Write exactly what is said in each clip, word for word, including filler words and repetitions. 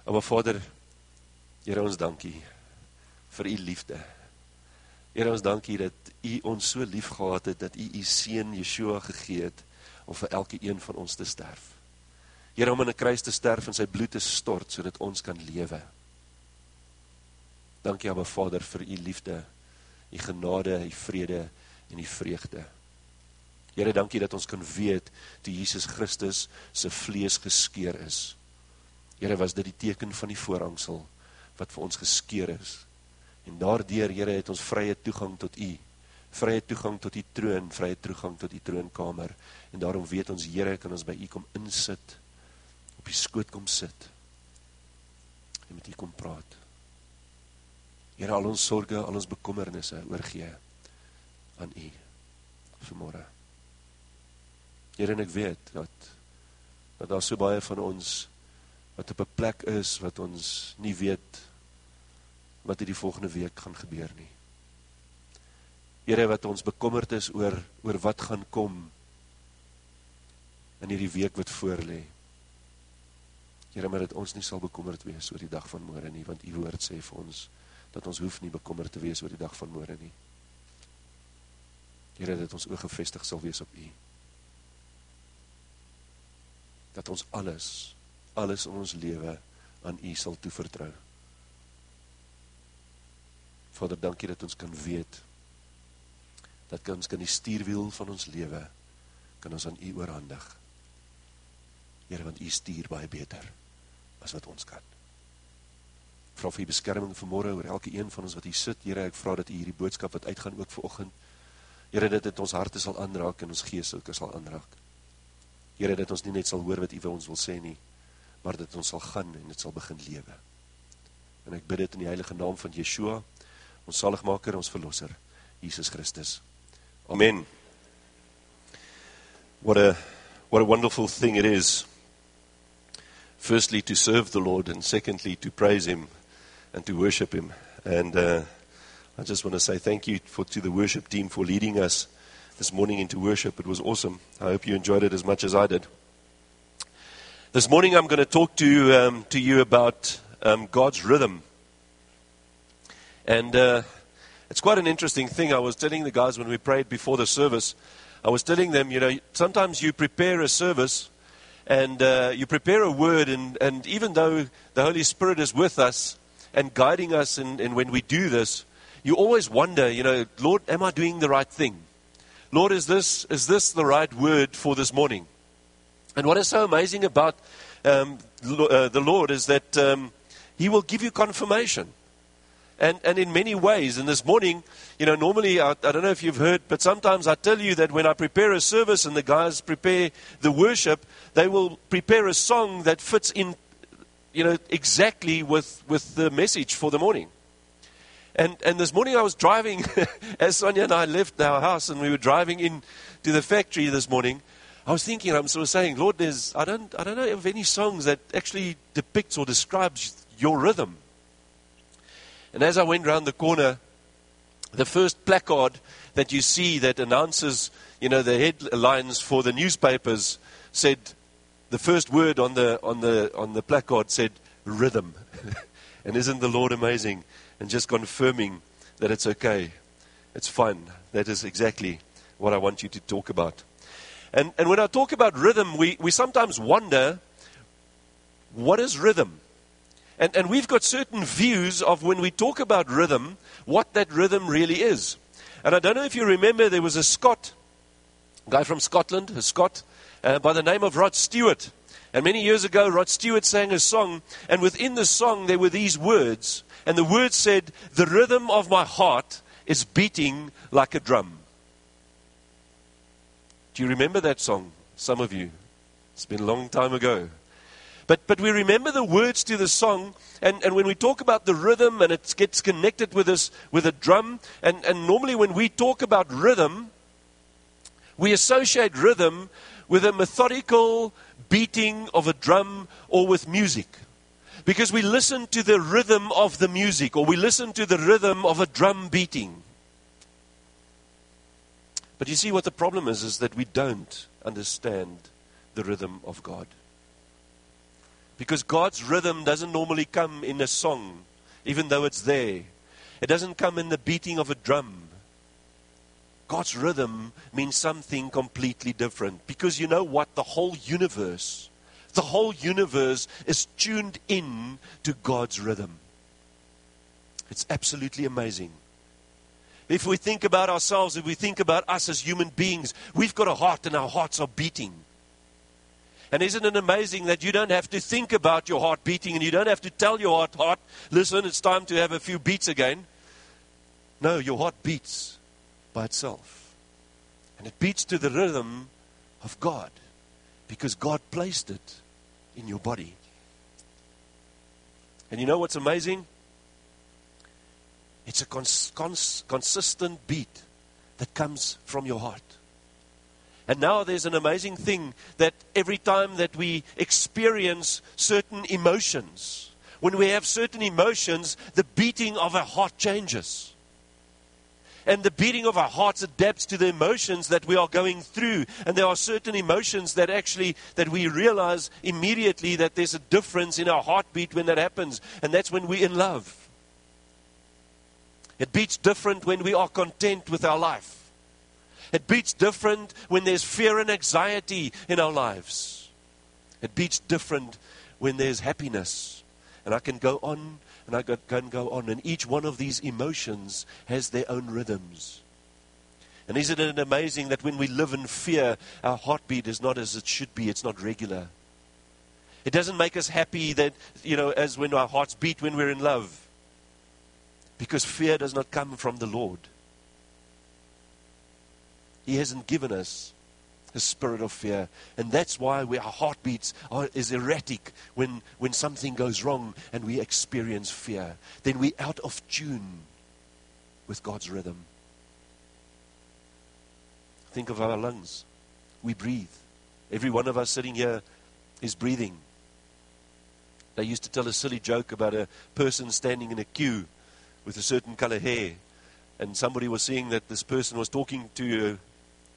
Maar Vader, Here, ons dankie vir u liefde. Here, ons dankie dat u ons so lief gehad het, dat u u seun Yeshua gegee het, om vir elke een van ons te sterf. Here, om in 'n kruis te sterf en sy bloed te stort, sodat ons kan lewe. Dankie, Abba Vader, vir u liefde, u genade, u vrede en u vreugde. Here, dankie dat ons kan weet, toe Jesus Christus sy vlees geskeur is. Here, was dit die teken van die voorhangsel, wat vir ons geskeur is. En daardeur, Here, het ons vrye toegang tot u, vrye toegang tot die troon, vrye toegang tot die troonkamer. En daarom weet ons, Here, kan ons by u kom insit, op die skoot kom sit, en met u kom praat. Here, al ons sorge, al ons bekommernisse, oorgee aan u, vanmorgen. Here, en ek weet, dat, dat daar so baie van ons, wat op 'n plek is, wat ons nie weet, wat in die volgende week gaan gebeur nie. Here, wat ons bekommerd is oor, oor wat gaan kom in hierdie week wat voorlê. Here, maar dat ons nie sal bekommerd wees oor die dag van môre nie, want u woord sê vir ons, dat ons hoef nie bekommerd te wees oor die dag van môre nie. Here, dat ons oog gefestig sal wees op u. Dat ons alles, alles in ons lewe aan u sal toevertrou. Vader, dankie dat ons kan weet, dat ons kan die stuurwiel van ons lewe, kan ons aan u oorhandig. Here, want u stuur baie beter, as wat ons kan. Ek vra vir u beskerming vanmorgen, oor elke een van ons wat hier sit. Here, ek vra dat u hierdie boodskap wat uitgaan ook vanoggend, Here, dat dit ons harte sal aanraak, en ons gees ook sal aanraak. Here, dat ons nie net sal hoor wat u vir ons wil sê nie, maar dat ons sal gaan, en dit sal begin lewe. En ek bid dit in die heilige naam van Yeshua, ons saligmaker, ons verlosser, Jesus Christus. Amen. What a, what a wonderful thing it is, firstly to serve the Lord, and secondly to praise him, and to worship him. And uh, I just want to say thank you for, to the worship team for leading us this morning into worship. It was awesome. I hope you enjoyed it as much as I did. This morning I'm going to talk to, um, to you about um, God's rhythm. And uh, it's quite an interesting thing. I was telling the guys when we prayed before the service, I was telling them, you know, sometimes you prepare a service and uh, you prepare a word, and, and even though the Holy Spirit is with us and guiding us, and, and when we do this, you always wonder, you know, Lord, am I doing the right thing? Lord, is this, is this the right word for this morning? And what is so amazing about um, uh, the Lord is that um, he will give you confirmation. And, and in many ways, and this morning, you know, normally, I, I don't know if you've heard, but sometimes I tell you that when I prepare a service and the guys prepare the worship, they will prepare a song that fits in, you know, exactly with, with the message for the morning. And, and this morning I was driving, as Sonia and I left our house and we were driving in to the factory this morning, I was thinking, I'm sort of saying, Lord, there's, I don't, I don't know of any songs that actually depicts or describes your rhythm. And as I went around the corner, the first placard that you see that announces, you know, the headlines for the newspapers said, the first word on the on the on the placard said rhythm. And isn't the Lord amazing? And just confirming that it's okay, it's fun. That is exactly what I want you to talk about. And and when I talk about rhythm, we we sometimes wonder, what is rhythm? And, and we've got certain views of when we talk about rhythm, what that rhythm really is. And I don't know if you remember, there was a Scot, a guy from Scotland, a Scot, uh, by the name of Rod Stewart. And many years ago, Rod Stewart sang a song, and within the song there were these words. And the words said, the rhythm of my heart is beating like a drum. Do you remember that song? Some of you. It's been a long time ago. But but we remember the words to the song, and, and when we talk about the rhythm, and it gets connected with this with a drum, and, and normally when we talk about rhythm, we associate rhythm with a methodical beating of a drum or with music. Because we listen to the rhythm of the music, or we listen to the rhythm of a drum beating. But you see what the problem is, is that we don't understand the rhythm of God. Because God's rhythm doesn't normally come in a song, even though it's there. It doesn't come in the beating of a drum. God's rhythm means something completely different. Because you know what? The whole universe, the whole universe is tuned in to God's rhythm. It's absolutely amazing. If we think about ourselves, if we think about us as human beings, we've got a heart and our hearts are beating. And isn't it amazing that you don't have to think about your heart beating and you don't have to tell your heart, heart, listen, it's time to have a few beats again. No, your heart beats by itself. And it beats to the rhythm of God because God placed it in your body. And you know what's amazing? It's a cons- cons- consistent beat that comes from your heart. And now there's an amazing thing that every time that we experience certain emotions, when we have certain emotions, the beating of our heart changes. And the beating of our hearts adapts to the emotions that we are going through. And there are certain emotions that actually, that we realize immediately that there's a difference in our heartbeat when that happens. And that's when we're in love. It beats different when we are content with our life. It beats different when there's fear and anxiety in our lives. It beats different when there's happiness. And I can go on and I can go on. And each one of these emotions has their own rhythms. And isn't it amazing that when we live in fear, our heartbeat is not as it should be. It's not regular. It doesn't make us happy that, you know, as when our hearts beat when we're in love. Because fear does not come from the Lord. He hasn't given us a spirit of fear. And that's why we, our heartbeats are, is erratic when, when something goes wrong and we experience fear. Then we're out of tune with God's rhythm. Think of our lungs. We breathe. Every one of us sitting here is breathing. They used to tell a silly joke about a person standing in a queue with a certain color hair. And somebody was saying that this person was talking to uh,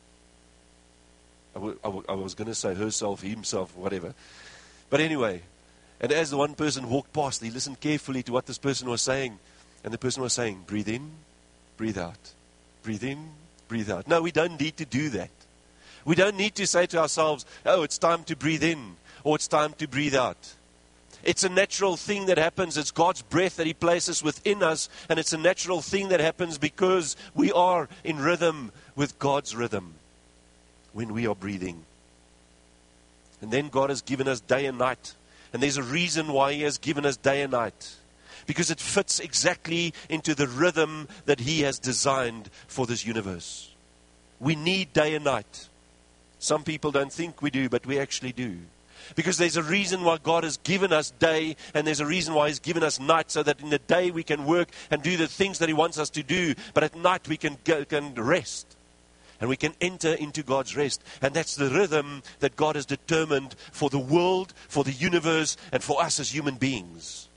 I, w- I, w- I was going to say herself, himself, whatever. But anyway, and as the one person walked past, he listened carefully to what this person was saying. And the person was saying, breathe in, breathe out. Breathe in, breathe out. No, we don't need to do that. We don't need to say to ourselves, oh, it's time to breathe in, or it's time to breathe out. It's a natural thing that happens. It's God's breath that He places within us. And it's a natural thing that happens because we are in rhythm with God's rhythm when we are breathing. And then God has given us day and night. And there's a reason why He has given us day and night. Because it fits exactly into the rhythm that He has designed for this universe. We need day and night. Some people don't think we do, but we actually do. Because there's a reason why God has given us day, and there's a reason why He's given us night, so that in the day we can work and do the things that He wants us to do, but at night we can go, can rest. And we can enter into God's rest. And that's the rhythm that God has determined for the world, for the universe, and for us as human beings.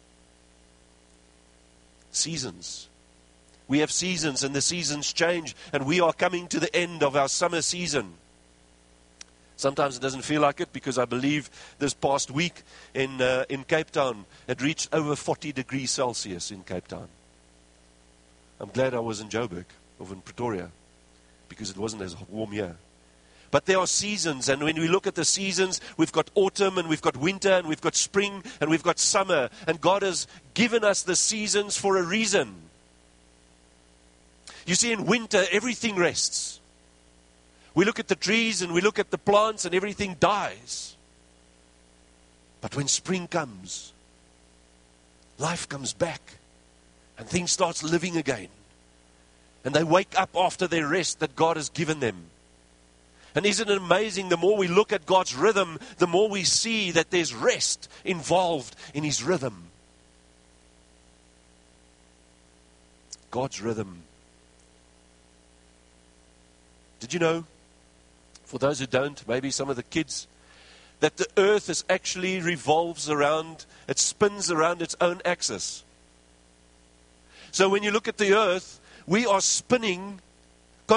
Seasons. We have seasons, and the seasons change, and we are coming to the end of our summer season. Sometimes it doesn't feel like it, because I believe this past week in uh, in Cape Town, it reached over forty degrees Celsius in Cape Town. I'm glad I was in Joburg, or in Pretoria, because it wasn't as warm here. But there are seasons, and when we look at the seasons, we've got autumn, and we've got winter, and we've got spring, and we've got summer. And God has given us the seasons for a reason. You see, in winter, everything rests. We look at the trees and we look at the plants and everything dies. But when spring comes, life comes back and things starts living again. And they wake up after their rest that God has given them. And isn't it amazing, the more we look at God's rhythm, the more we see that there's rest involved in His rhythm. God's rhythm. Did you know? For those who don't, maybe some of the kids, that the earth is actually revolves around, it spins around its own axis. So when you look at the earth, we are spinning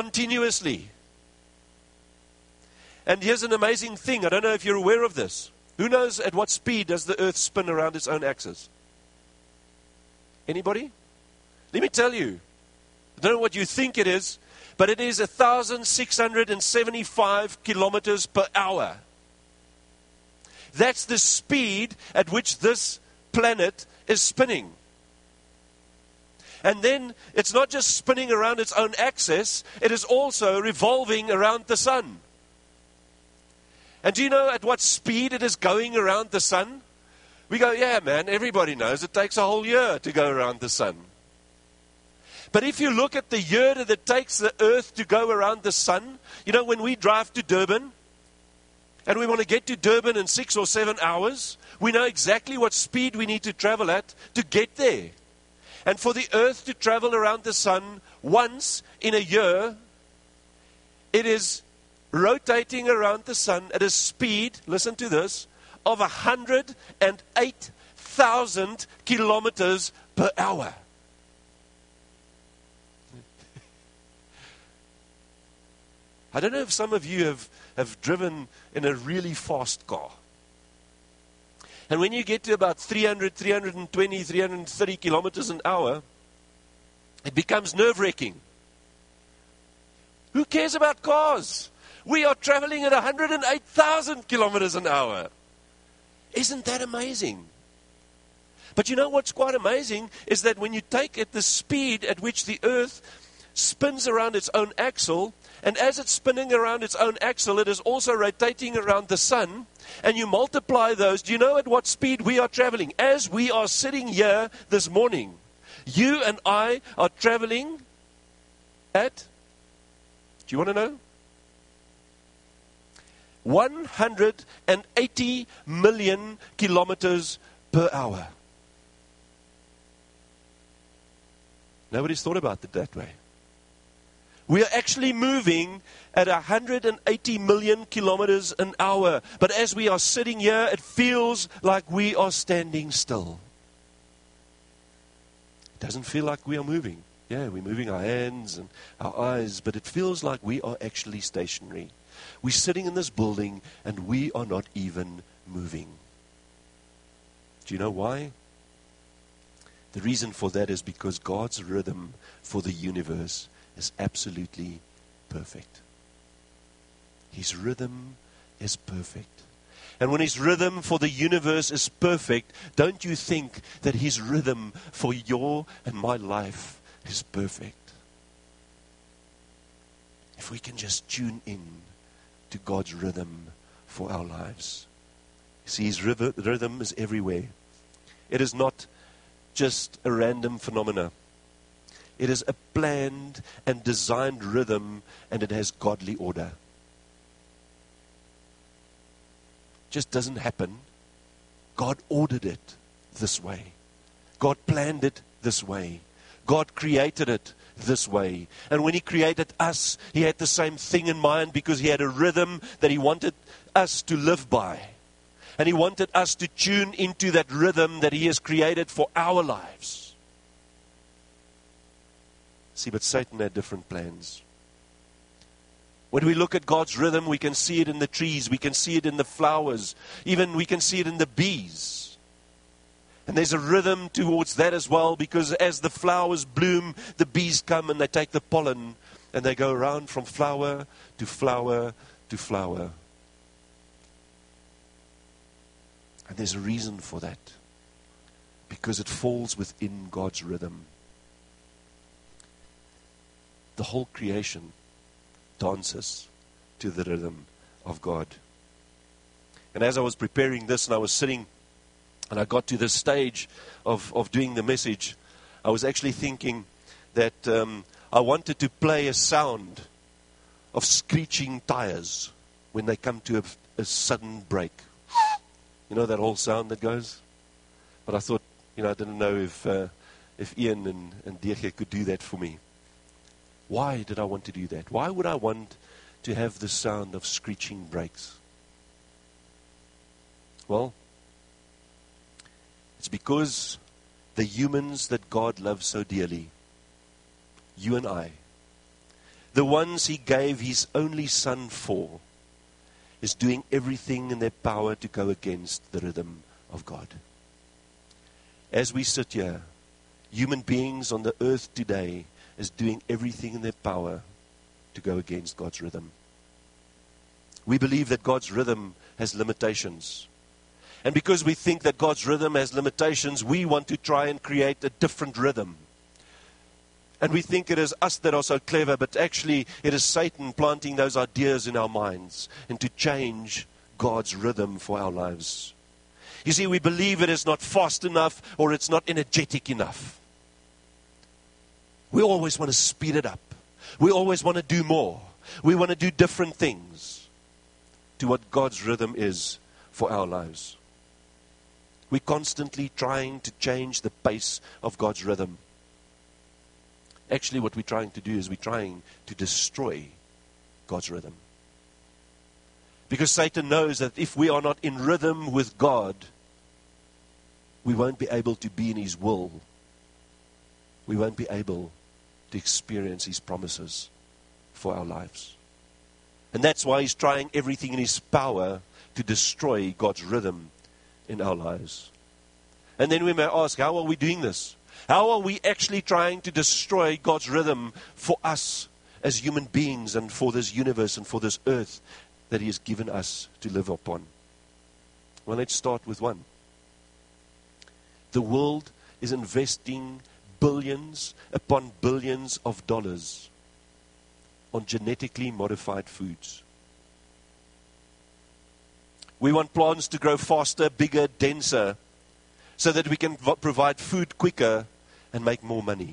continuously. And here's an amazing thing. I don't know if you're aware of this. Who knows at what speed does the earth spin around its own axis? Anybody? Let me tell you. I don't know what you think it is, but it is one thousand six hundred seventy-five kilometers per hour. That's the speed at which this planet is spinning. And then it's not just spinning around its own axis, it is also revolving around the sun. And do you know at what speed it is going around the sun? We go, yeah, man, everybody knows it takes a whole year to go around the sun. But if you look at the year that it takes the earth to go around the sun, you know, when we drive to Durban, and we want to get to Durban in six or seven hours, we know exactly what speed we need to travel at to get there. And for the earth to travel around the sun once in a year, it is rotating around the sun at a speed, listen to this, of one hundred eight thousand kilometers per hour. I don't know if some of you have, have driven in a really fast car. And when you get to about three hundred, three twenty, three thirty kilometers an hour, it becomes nerve-wracking. Who cares about cars? We are traveling at one hundred eight thousand kilometers an hour. Isn't that amazing? But you know what's quite amazing is that when you take at the speed at which the earth spins around its own axle, and as it's spinning around its own axle, it is also rotating around the sun, and you multiply those, do you know at what speed we are traveling? As we are sitting here this morning, you and I are traveling at, do you want to know? one hundred eighty million kilometers per hour. Nobody's thought about it that way. We are actually moving at one hundred eighty million kilometers an hour. But as we are sitting here, it feels like we are standing still. It doesn't feel like we are moving. Yeah, we're moving our hands and our eyes, but it feels like we are actually stationary. We're sitting in this building and we are not even moving. Do you know why? The reason for that is because God's rhythm for the universe is absolutely perfect. His rhythm is perfect. And when His rhythm for the universe is perfect, don't you think that His rhythm for your and my life is perfect? If we can just tune in to God's rhythm for our lives. You see, His rhythm is everywhere. It is not just a random phenomena. It is a planned and designed rhythm, and it has godly order. It just doesn't happen. God ordered it this way. God planned it this way. God created it this way. And when He created us, He had the same thing in mind, because He had a rhythm that He wanted us to live by. And He wanted us to tune into that rhythm that He has created for our lives. See, but Satan had different plans. When we look at God's rhythm, we can see it in the trees, we can see it in the flowers, even we can see it in the bees. And there's a rhythm towards that as well, because as the flowers bloom, the bees come and they take the pollen and they go around from flower to flower to flower. And there's a reason for that, because it falls within God's rhythm. The whole creation dances to the rhythm of God. And as I was preparing this and I was sitting and I got to the stage of, of doing the message, I was actually thinking that um, I wanted to play a sound of screeching tires when they come to a, a sudden break. You know that whole sound that goes? But I thought, you know, I didn't know if uh, if Ian and, and D G could do that for me. Why did I want to do that? Why would I want to have the sound of screeching brakes? Well, it's because the humans that God loves so dearly, you and I, the ones He gave His only Son for, is doing everything in their power to go against the rhythm of God. As we sit here, human beings on the earth today is doing everything in their power to go against God's rhythm. We believe that God's rhythm has limitations. And because we think that God's rhythm has limitations, we want to try and create a different rhythm. And we think it is us that are so clever, but actually it is Satan planting those ideas in our minds and to change God's rhythm for our lives. You see, we believe it is not fast enough or it's not energetic enough. We always want to speed it up. We always want to do more. We want to do different things to what God's rhythm is for our lives. We're constantly trying to change the pace of God's rhythm. Actually, what we're trying to do is we're trying to destroy God's rhythm. Because Satan knows that if we are not in rhythm with God, we won't be able to be in His will. We won't be able to experience His promises for our lives. And that's why He's trying everything in His power to destroy God's rhythm in our lives. And then we may ask, how are we doing this? How are we actually trying to destroy God's rhythm for us as human beings and for this universe and for this earth that He has given us to live upon? Well, let's start with one. The world is investing billions upon billions of dollars on genetically modified foods. We want plants to grow faster, bigger, denser, so that we can v- provide food quicker and make more money.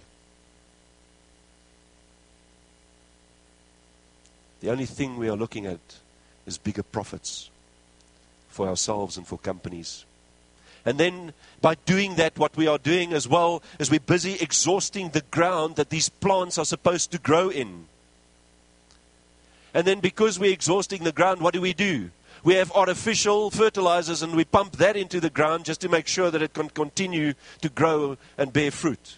The only thing we are looking at is bigger profits for ourselves and for companies. And then by doing that, what we are doing as well is we're busy exhausting the ground that these plants are supposed to grow in. And then because we're exhausting the ground, what do we do? We have artificial fertilizers and we pump that into the ground just to make sure that it can continue to grow and bear fruit.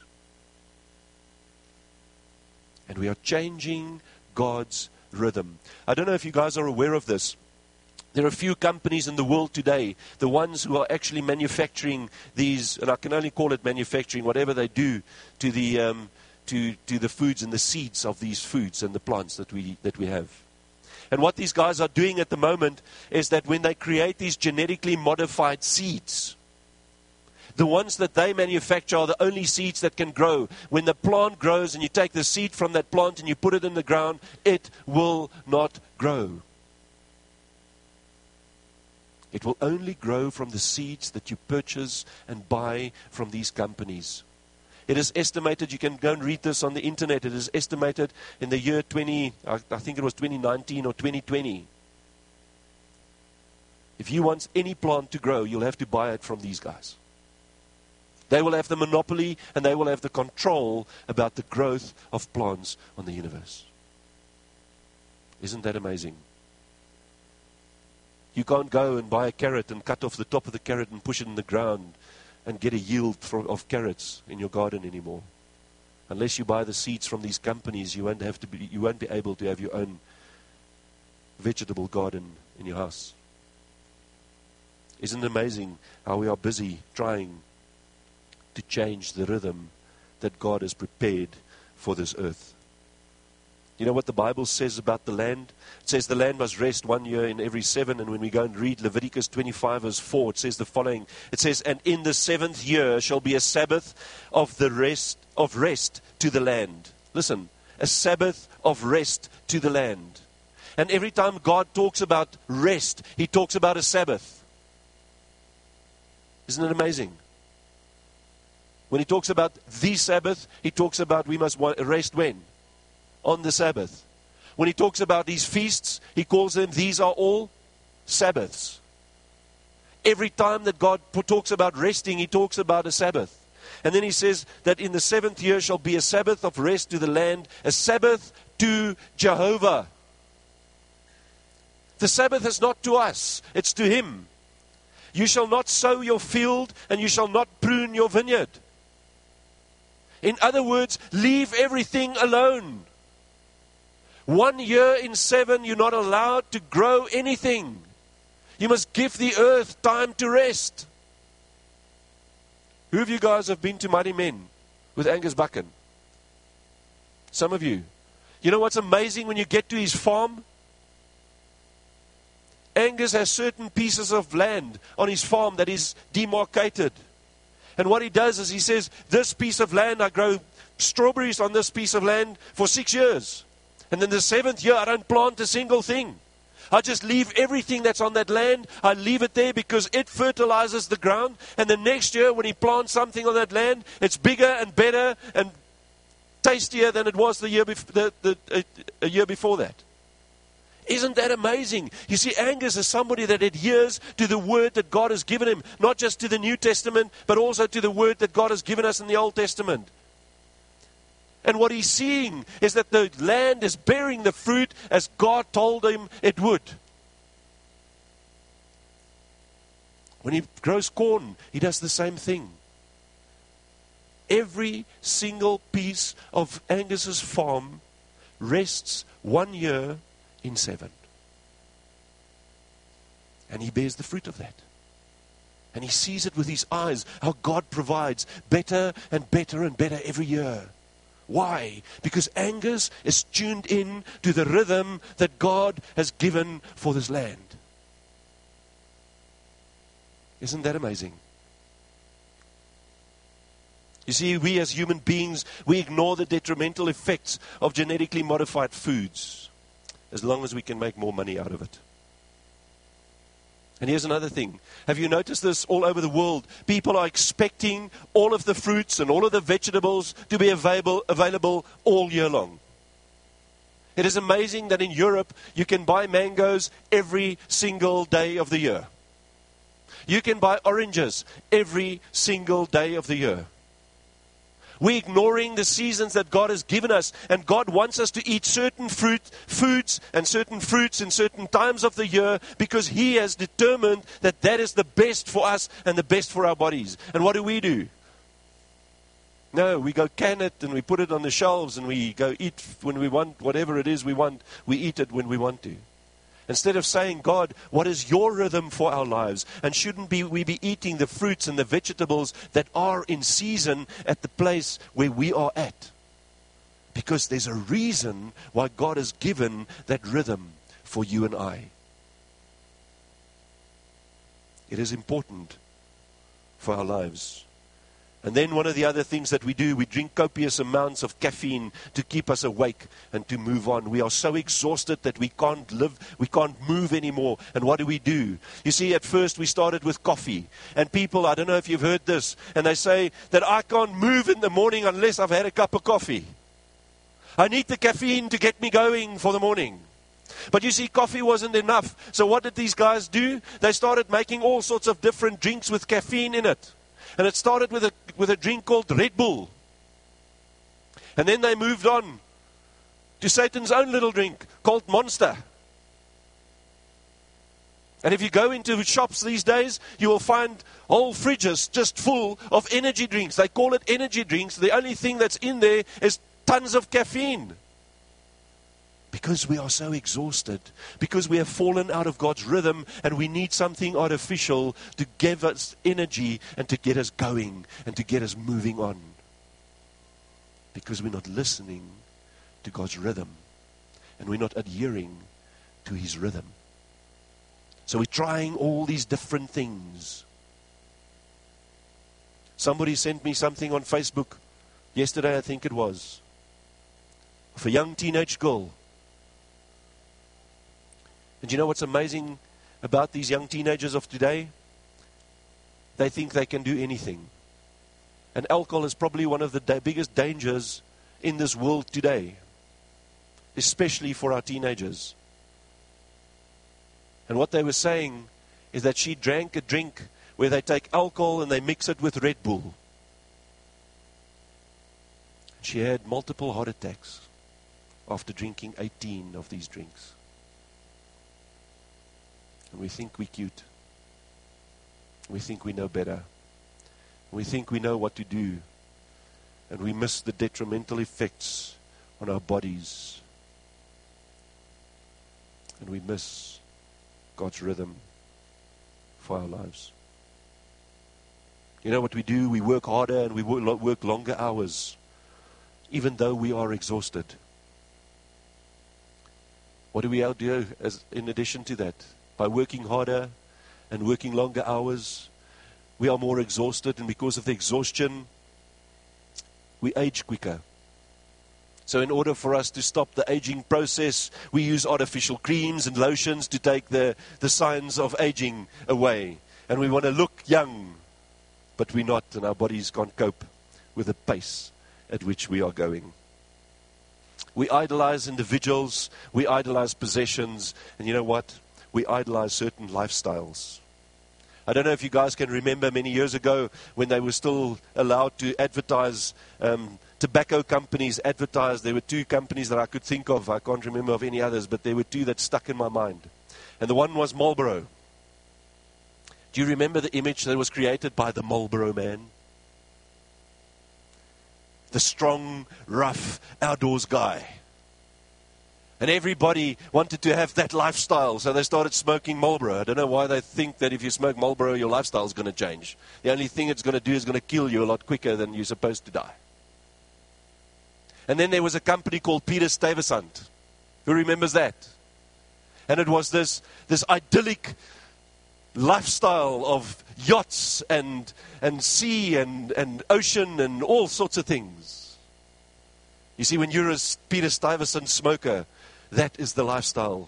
And we are changing God's rhythm. I don't know if you guys are aware of this. There are a few companies in the world today, the ones who are actually manufacturing these, and I can only call it manufacturing, whatever they do to the um, to to the foods and the seeds of these foods and the plants that we that we have. And what these guys are doing at the moment is that when they create these genetically modified seeds, the ones that they manufacture are the only seeds that can grow. When the plant grows and you take the seed from that plant and you put it in the ground, it will not grow. It will only grow from the seeds that you purchase and buy from these companies. It is estimated, you can go and read this on the internet, it is estimated in the year twenty, I think it was twenty nineteen or twenty twenty. If you want any plant to grow, you'll have to buy it from these guys. They will have the monopoly and they will have the control about the growth of plants on the universe. Isn't that amazing? You can't go and buy a carrot and cut off the top of the carrot and push it in the ground and get a yield for, of carrots in your garden anymore. Unless you buy the seeds from these companies, you won't have to be, you won't be able to have your own vegetable garden in your house. Isn't it amazing how we are busy trying to change the rhythm that God has prepared for this earth? You know what the Bible says about the land? It says the land must rest one year in every seven. And when we go and read Leviticus twenty-five verse four, it says the following. It says, and in the seventh year shall be a Sabbath of the rest of rest to the land. Listen, a Sabbath of rest to the land. And every time God talks about rest, He talks about a Sabbath. Isn't it amazing? When He talks about the Sabbath, He talks about we must rest when? On the Sabbath. When He talks about these feasts, He calls them, these are all Sabbaths. Every time that God talks about resting, He talks about a Sabbath. And then He says that in the seventh year shall be a Sabbath of rest to the land, a Sabbath to Jehovah. The Sabbath is not to us, it's to Him. You shall not sow your field and you shall not prune your vineyard. In other words, leave everything alone. One year in seven, you're not allowed to grow anything. You must give the earth time to rest. Who of you guys have been to Mighty Men with Angus Buchan? Some of you. You know what's amazing when you get to his farm? Angus has certain pieces of land on his farm that is demarcated. And what he does is he says, this piece of land, I grow strawberries on this piece of land for six years. And then the seventh year, I don't plant a single thing. I just leave everything that's on that land. I leave it there because it fertilizes the ground. And the next year, when he plants something on that land, it's bigger and better and tastier than it was the year bef- the, the, a, a year before that. Isn't that amazing? You see, Angus is somebody that adheres to the word that God has given him. Not just to the New Testament, but also to the word that God has given us in the Old Testament. And what he's seeing is that the land is bearing the fruit as God told him it would. When he grows corn, he does the same thing. Every single piece of Angus's farm rests one year in seven. And he bears the fruit of that. And he sees it with his eyes, how God provides better and better and better every year. Why? Because Angus is tuned in to the rhythm that God has given for this land. Isn't that amazing? You see, we as human beings, we ignore the detrimental effects of genetically modified foods as long as we can make more money out of it. And here's another thing. Have you noticed this all over the world? People are expecting all of the fruits and all of the vegetables to be available, available all year long. It is amazing that in Europe, you can buy mangoes every single day of the year. You can buy oranges every single day of the year. We're ignoring the seasons that God has given us, and God wants us to eat certain fruit, foods and certain fruits in certain times of the year because He has determined that that is the best for us and the best for our bodies. And what do we do? No, we go can it and we put it on the shelves and we go eat when we want, whatever it is we want, we eat it when we want to. Instead of saying, God, what is your rhythm for our lives? And shouldn't be, we be eating the fruits and the vegetables that are in season at the place where we are at? Because there's a reason why God has given that rhythm for you and I. It is important for our lives. And then one of the other things that we do, we drink copious amounts of caffeine to keep us awake and to move on. We are so exhausted that we can't live, we can't move anymore. And what do we do? You see, at first we started with coffee. And people, I don't know if you've heard this, and they say that I can't move in the morning unless I've had a cup of coffee. I need the caffeine to get me going for the morning. But you see, coffee wasn't enough. So what did these guys do? They started making all sorts of different drinks with caffeine in it. And it started with a with a drink called Red Bull. And then they moved on to Satan's own little drink called Monster. And if you go into shops these days, you will find whole fridges just full of energy drinks. They call it energy drinks. The only thing that's in there is tons of caffeine. Because we are so exhausted, because we have fallen out of God's rhythm and we need something artificial to give us energy and to get us going and to get us moving on. Because we're not listening to God's rhythm and we're not adhering to His rhythm. So we're trying all these different things. Somebody sent me something on Facebook yesterday, I think it was, of a young teenage girl. And you know what's amazing about these young teenagers of today? They think they can do anything. And alcohol is probably one of the da- biggest dangers in this world today, especially for our teenagers. And what they were saying is that she drank a drink where they take alcohol and they mix it with Red Bull. She had multiple heart attacks after drinking eighteen of these drinks. And we think we're cute. We think we know better. We think we know what to do. And we miss the detrimental effects on our bodies. And we miss God's rhythm for our lives. You know what we do? We work harder and we work longer hours, even though we are exhausted. What do we do as, in addition to that? By working harder and working longer hours, we are more exhausted, and because of the exhaustion, we age quicker. So in order for us to stop the aging process, we use artificial creams and lotions to take the, the signs of aging away. And we want to look young, but we're not, and our bodies can't cope with the pace at which we are going. We idolize individuals, we idolize possessions, and you know what? We idolize certain lifestyles. I don't know if you guys can remember many years ago when they were still allowed to advertise, um, tobacco companies advertised. There were two companies that I could think of. I can't remember of any others, but there were two that stuck in my mind. And the one was Marlboro. Do you remember the image that was created by the Marlboro man? The strong, rough, outdoors guy. And everybody wanted to have that lifestyle, so they started smoking Marlboro. I don't know why they think that if you smoke Marlboro, your lifestyle is going to change. The only thing it's going to do is going to kill you a lot quicker than you're supposed to die. And then there was a company called Peter Stuyvesant. Who remembers that? And it was this, this idyllic lifestyle of yachts and, and sea and, and ocean and all sorts of things. You see, when you're a Peter Stuyvesant smoker, that is the lifestyle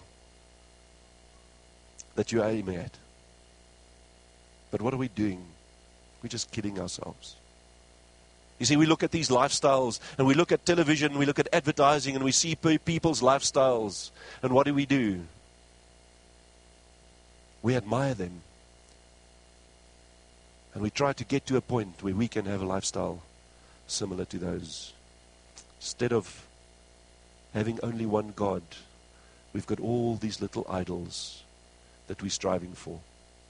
that you're aiming at. But what are we doing? We're just kidding ourselves. You see, we look at these lifestyles, and we look at television, we look at advertising, and we see people's lifestyles. And what do we do? We admire them. And we try to get to a point where we can have a lifestyle similar to those. Instead of having only one God, we've got all these little idols that we're striving for.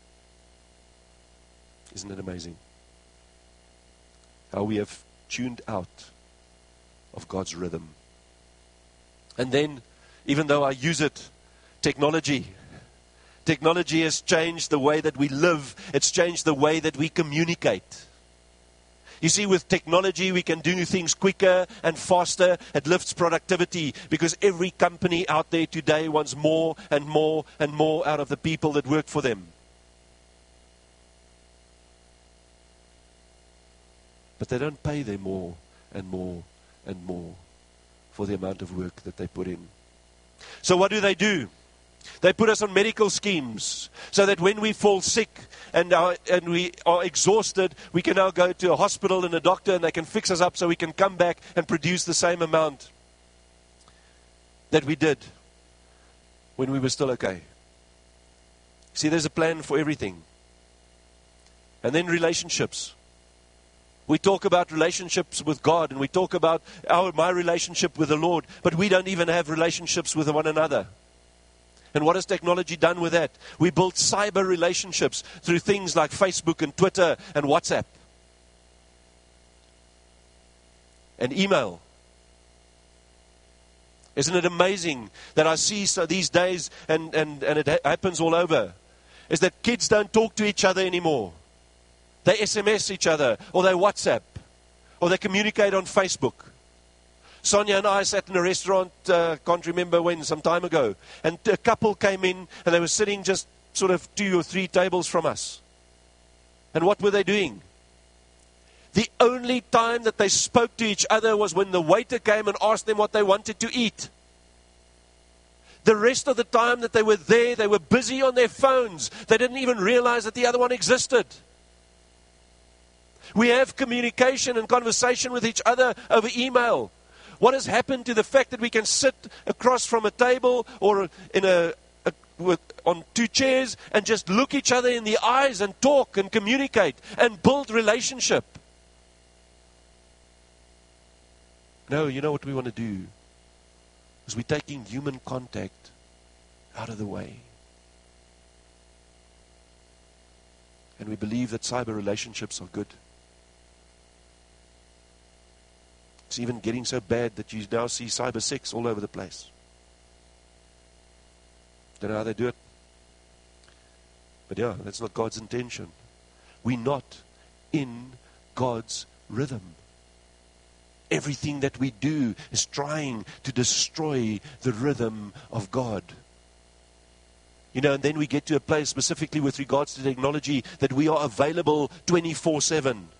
Isn't it amazing? How we have tuned out of God's rhythm. And then, even though I use it, technology, technology has changed the way that we live. It's changed the way that we communicate. You see, with technology, we can do things quicker and faster. It lifts productivity because every company out there today wants more and more and more out of the people that work for them. But they don't pay them more and more and more for the amount of work that they put in. So what do they do? They put us on medical schemes so that when we fall sick and, are, and we are exhausted, we can now go to a hospital and a doctor and they can fix us up so we can come back and produce the same amount that we did when we were still okay. See, there's a plan for everything. And then relationships. We talk about relationships with God and we talk about our my relationship with the Lord, but we don't even have relationships with one another. And what has technology done with that? We built cyber relationships through things like Facebook and Twitter and WhatsApp. And email. Isn't it amazing that I see so these days, and, and, and it ha- happens all over, is that kids don't talk to each other anymore. They S M S each other, or they WhatsApp, or they communicate on Facebook. Sonia and I sat in a restaurant, uh, can't remember when, some time ago, and a couple came in and they were sitting just sort of two or three tables from us. And what were they doing? The only time that they spoke to each other was when the waiter came and asked them what they wanted to eat. The rest of the time that they were there, they were busy on their phones. They didn't even realize that the other one existed. We have communication and conversation with each other over email. What has happened to the fact that we can sit across from a table or in a, a with, on two chairs and just look each other in the eyes and talk and communicate and build relationship? No, you know what we want to do? Is we're taking human contact out of the way. And we believe that cyber relationships are good. It's even getting so bad that you now see cyber sex all over the place. Don't know how they do it. But yeah, that's not God's intention. We're not in God's rhythm. Everything that we do is trying to destroy the rhythm of God. You know, and then we get to a place specifically with regards to technology that we are available twenty-four seven.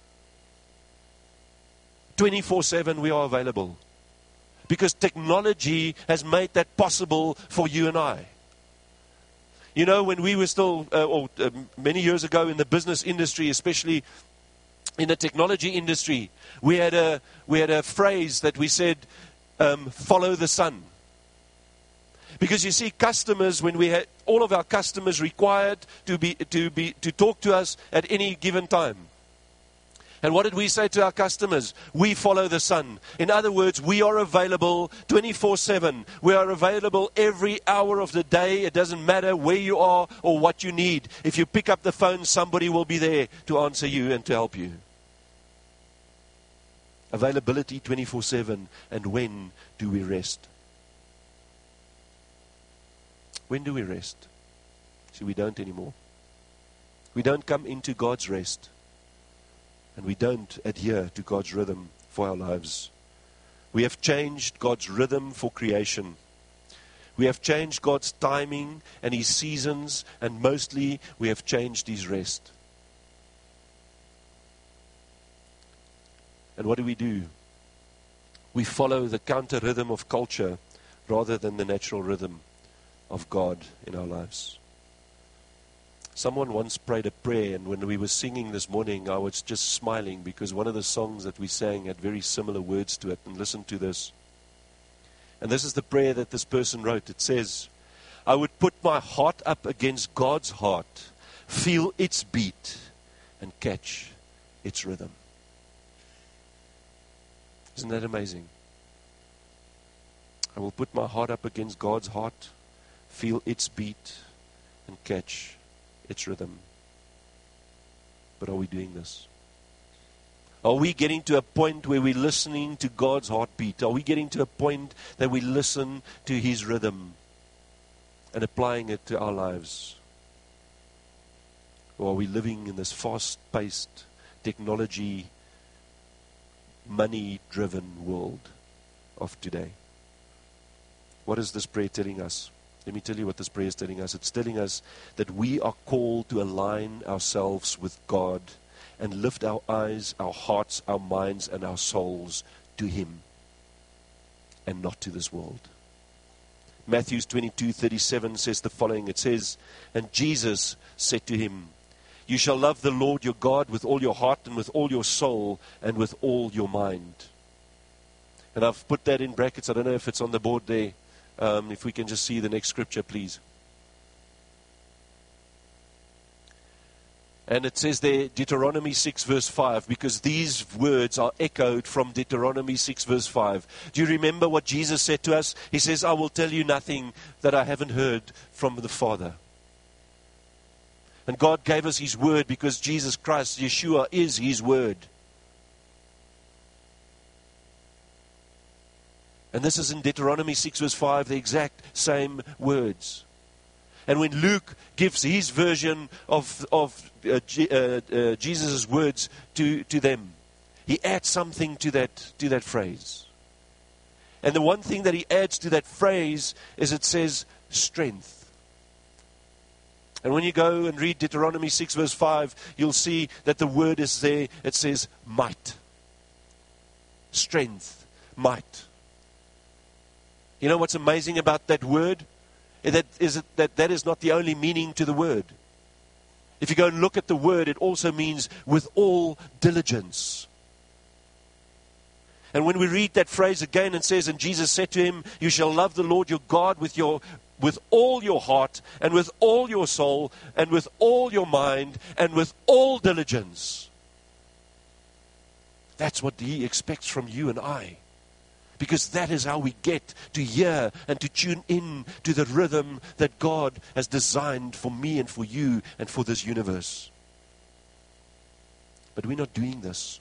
twenty-four seven we are available. Because technology has made that possible for you and I. You know, when we were still, uh, or uh, many years ago in the business industry, especially in the technology industry, we had a we had a phrase that we said, um, follow the sun. Because you see, customers, when we had all of our customers required to be to be to talk to us at any given time. And what did we say to our customers? We follow the sun. In other words, we are available twenty-four seven. We are available every hour of the day. It doesn't matter where you are or what you need. If you pick up the phone, somebody will be there to answer you and to help you. Availability twenty-four seven. And when do we rest? When do we rest? See, we don't anymore. We don't come into God's rest. And we don't adhere to God's rhythm for our lives. We have changed God's rhythm for creation. We have changed God's timing and His seasons, and mostly we have changed His rest. And what do we do? We follow the counter rhythm of culture rather than the natural rhythm of God in our lives. Someone once prayed a prayer, and when we were singing this morning, I was just smiling because one of the songs that we sang had very similar words to it. And listen to this. And this is the prayer that this person wrote. It says, I would put my heart up against God's heart, feel its beat, and catch its rhythm. Isn't that amazing? I will put my heart up against God's heart, feel its beat, and catch its rhythm. But are we doing this? Are we getting to a point where we're listening to God's heartbeat? Are we getting to a point that we listen to His rhythm and applying it to our lives? Or are we living in this fast-paced, technology, money-driven world of today? What is this prayer telling us? Let me tell you what this prayer is telling us. It's telling us that we are called to align ourselves with God and lift our eyes, our hearts, our minds, and our souls to Him and not to this world. Matthew twenty-two thirty-seven says the following. It says, and Jesus said to him, you shall love the Lord your God with all your heart and with all your soul and with all your mind. And I've put that in brackets. I don't know if it's on the board there. Um, if we can just see the next scripture, please. And it says there, Deuteronomy six verse five, because these words are echoed from Deuteronomy six verse five. Do you remember what Jesus said to us? He says, I will tell you nothing that I haven't heard from the Father. And God gave us His word because Jesus Christ, Yeshua, is His word. And this is in Deuteronomy six verse five, the exact same words. And when Luke gives his version of, of uh, G, uh, uh, Jesus' words to, to them, he adds something to that, to that phrase. And the one thing that he adds to that phrase is it says strength. And when you go and read Deuteronomy six verse five, you'll see that the word is there. It says might. Strength, might. You know what's amazing about that word? That is it, that that is not the only meaning to the word. If you go and look at the word, it also means with all diligence. And when we read that phrase again, it says, and Jesus said to him, you shall love the Lord your God with your with all your heart and with all your soul and with all your mind and with all diligence. That's what He expects from you and I. Because that is how we get to hear and to tune in to the rhythm that God has designed for me and for you and for this universe. But we're not doing this.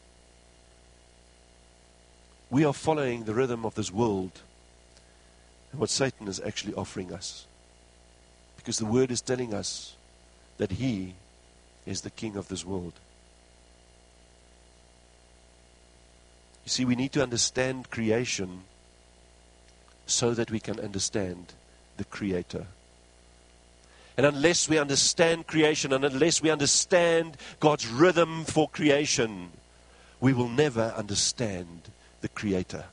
We are following the rhythm of this world and what Satan is actually offering us. Because the Word is telling us that He is the King of this world. You see, we need to understand creation so that we can understand the Creator. And unless we understand creation, and unless we understand God's rhythm for creation, we will never understand the Creator.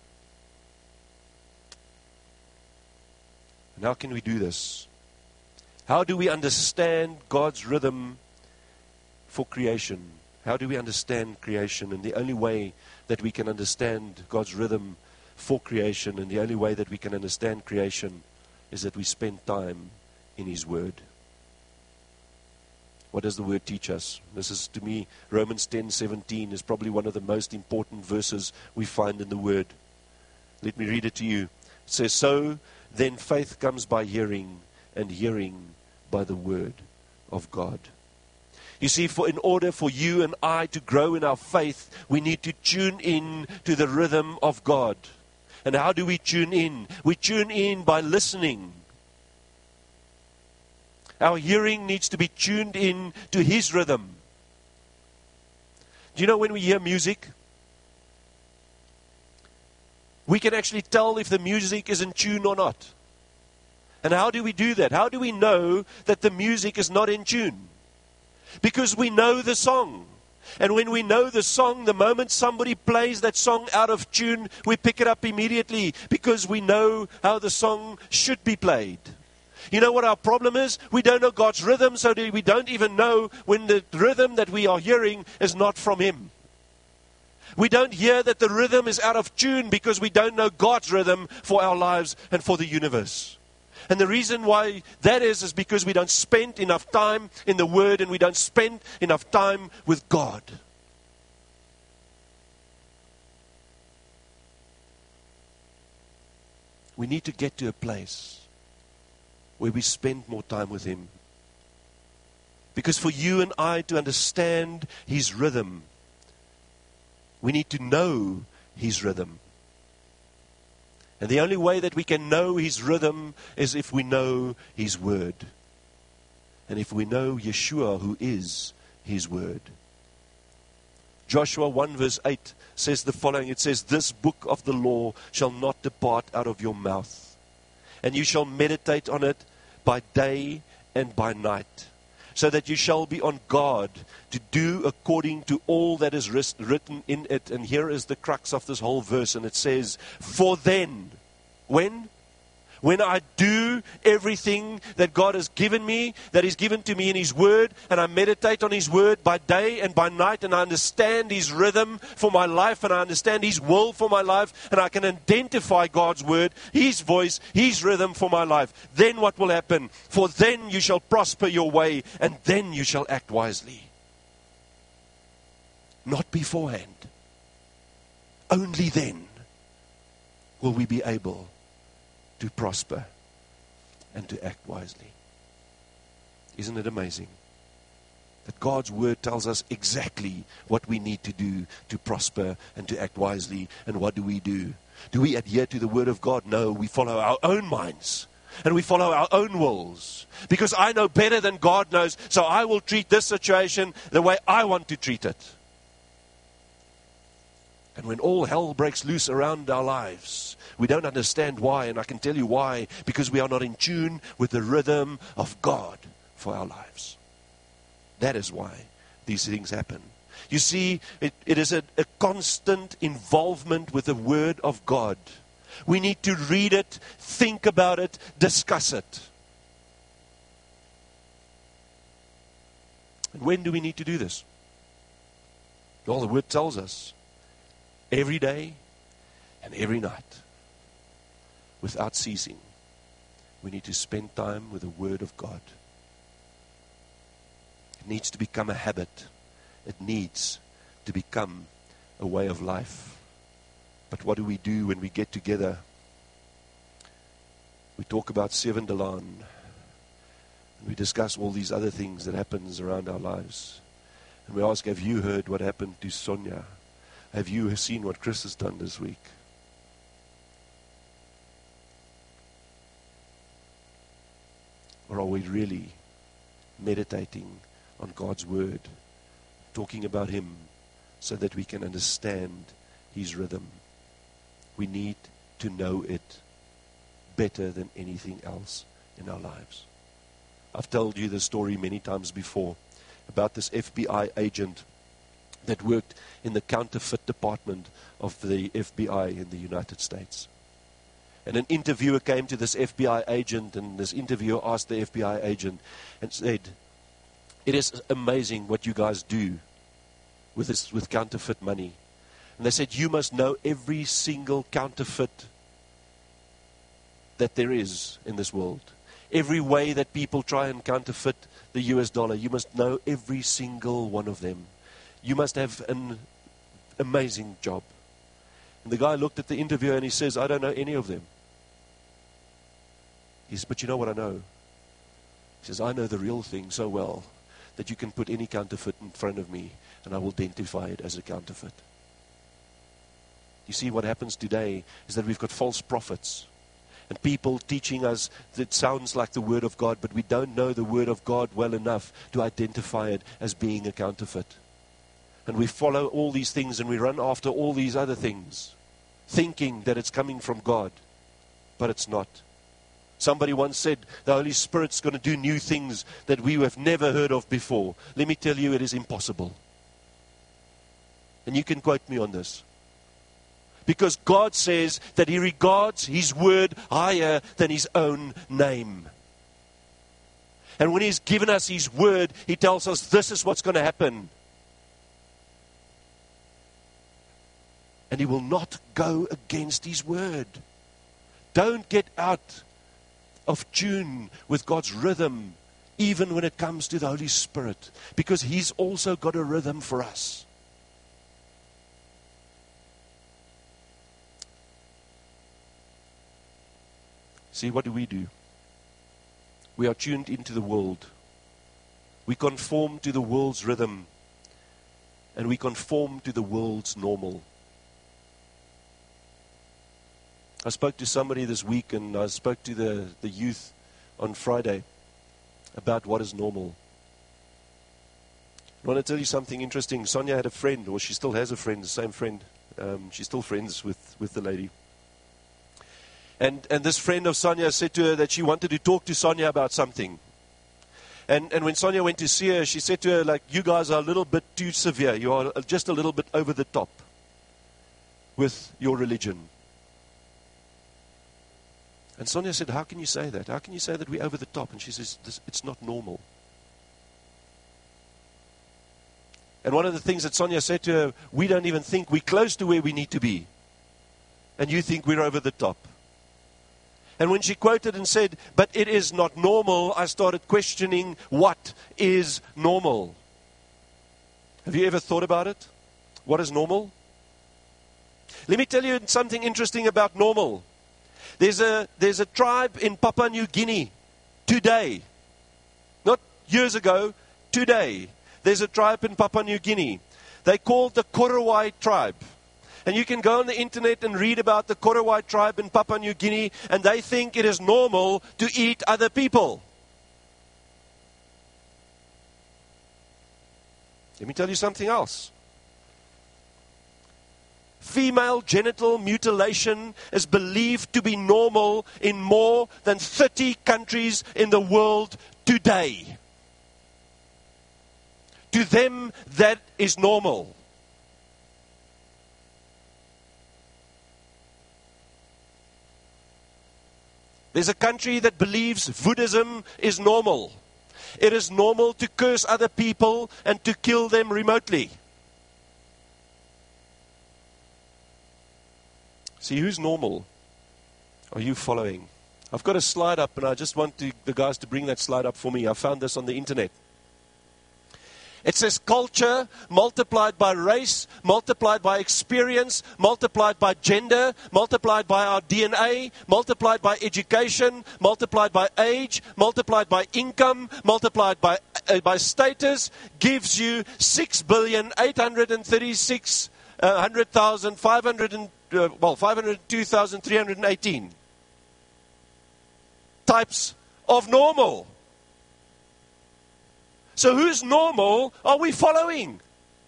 And how can we do this? How do we understand God's rhythm for creation? How do we understand creation? And the only way that we can understand God's rhythm for creation, and the only way that we can understand creation, is that we spend time in His Word. What does the Word teach us? This is, to me, Romans ten seventeen is probably one of the most important verses we find in the Word. Let me read it to you. It says, "So then faith comes by hearing, and hearing by the Word of God." You see, for in order for you and I to grow in our faith, we need to tune in to the rhythm of God. And how do we tune in? We tune in by listening. Our hearing needs to be tuned in to His rhythm. Do you know when we hear music, we can actually tell if the music is in tune or not? And how do we do that? How do we know that the music is not in tune? Because we know the song. And when we know the song, the moment somebody plays that song out of tune, we pick it up immediately because we know how the song should be played. You know what our problem is? We don't know God's rhythm, so we don't even know when the rhythm that we are hearing is not from Him. We don't hear that the rhythm is out of tune because we don't know God's rhythm for our lives and for the universe. And the reason why that is, is because we don't spend enough time in the Word, and we don't spend enough time with God. We need to get to a place where we spend more time with Him. Because for you and I to understand His rhythm, we need to know His rhythm. And the only way that we can know His rhythm is if we know His Word. And if we know Yeshua, who is His Word. Joshua one verse eight says the following. It says, "This book of the law shall not depart out of your mouth, and you shall meditate on it by day and by night, so that you shall be on guard to do according to all that is written in it." And here is the crux of this whole verse, and it says, "For then," when? When I do everything that God has given me, that He's given to me in His Word, and I meditate on His Word by day and by night, and I understand His rhythm for my life, and I understand His will for my life, and I can identify God's Word, His voice, His rhythm for my life, then what will happen? "For then you shall prosper your way, and then you shall act wisely." Not beforehand. Only then will we be able to prosper and to act wisely. Isn't it amazing that God's Word tells us exactly what we need to do to prosper and to act wisely? And what do we do? Do we adhere to the Word of God? No, we follow our own minds. And we follow our own wills. Because I know better than God knows, so I will treat this situation the way I want to treat it. And when all hell breaks loose around our lives, we don't understand why, and I can tell you why, because we are not in tune with the rhythm of God for our lives. That is why these things happen. You see, it, it is a, a constant involvement with the Word of God. We need to read it, think about it, discuss it. And when do we need to do this? Well, the Word tells us. Every day and every night, without ceasing, we need to spend time with the Word of God. It needs to become a habit. It needs to become a way of life. But what do we do when we get together? We talk about Seven Delan, and we discuss all these other things that happens around our lives. And we ask, have you heard what happened to Sonia? Have you seen what Chris has done this week? Or are we really meditating on God's word, talking about Him so that we can understand His rhythm? We need to know it better than anything else in our lives. I've told you the story many times before about this F B I agent that worked in the counterfeit department of the F B I in the United States. And an interviewer came to this F B I agent, and this interviewer asked the F B I agent and said, "It is amazing what you guys do with this, with counterfeit money." And they said, "You must know every single counterfeit that there is in this world. Every way that people try and counterfeit the U S dollar, you must know every single one of them. You must have an amazing job." And the guy looked at the interviewer and he says, "I don't know any of them." He says, "But you know what I know?" He says, "I know the real thing so well that you can put any counterfeit in front of me and I will identify it as a counterfeit." You see, what happens today is that we've got false prophets and people teaching us that sounds like the Word of God, but we don't know the Word of God well enough to identify it as being a counterfeit. And we follow all these things and we run after all these other things, thinking that it's coming from God, but it's not. Somebody once said, the Holy Spirit's going to do new things that we have never heard of before. Let me tell you, it is impossible. And you can quote me on this. Because God says that He regards His word higher than His own name. And when He's given us His word, He tells us this is what's going to happen. And He will not go against His word. Don't get out of tune with God's rhythm, even when it comes to the Holy Spirit, because He's also got a rhythm for us. See, what do we do? We are tuned into the world. We conform to the world's rhythm, and we conform to the world's normal. I spoke to somebody this week, and I spoke to the, the youth on Friday about what is normal. I want to tell you something interesting. Sonia had a friend, or she still has a friend, the same friend. Um, she's still friends with, with the lady. And and this friend of Sonia said to her that she wanted to talk to Sonia about something. And and when Sonia went to see her, she said to her, like, "You guys are a little bit too severe. You are just a little bit over the top with your religion." And Sonia said, "How can you say that? How can you say that we're over the top?" And she says, this, "It's not normal." And one of the things that Sonia said to her, "We don't even think we're close to where we need to be. And you think we're over the top." And when she quoted and said, "But it is not normal," I started questioning what is normal. Have you ever thought about it? What is normal? Let me tell you something interesting about normal. There's a, there's a tribe in Papua New Guinea today. Not years ago, today. There's a tribe in Papua New Guinea. They're called the Korowai tribe. And you can go on the internet and read about the Korowai tribe in Papua New Guinea, and they think it is normal to eat other people. Let me tell you something else. Female genital mutilation is believed to be normal in more than thirty countries in the world today. To them, that is normal. There's a country that believes Buddhism is normal. It is normal to curse other people and to kill them remotely. See, who's normal are you following? I've got a slide up, and I just want to, the guys to bring that slide up for me. I found this on the internet. It says culture multiplied by race, multiplied by experience, multiplied by gender, multiplied by our D N A, multiplied by education, multiplied by age, multiplied by income, multiplied by uh, by status, gives you six billion eight hundred thirty-six thousand five hundred uh, well five hundred two thousand three hundred eighteen types of normal. So whose normal are we following?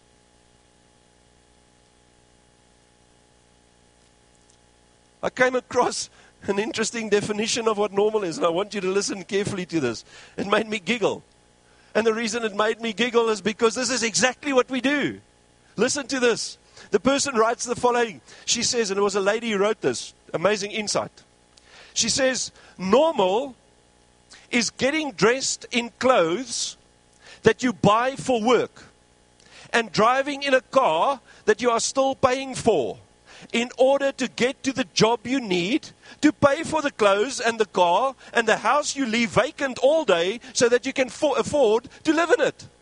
I came across an interesting definition of what normal is, and I want you to listen carefully to this. It made me giggle. And the reason it made me giggle is because this is exactly what we do. Listen to this. The person writes the following. She says, and it was a lady who wrote this, amazing insight. She says, normal is getting dressed in clothes that you buy for work and driving in a car that you are still paying for in order to get to the job you need, to pay for the clothes and the car and the house you leave vacant all day so that you can for- afford to live in it.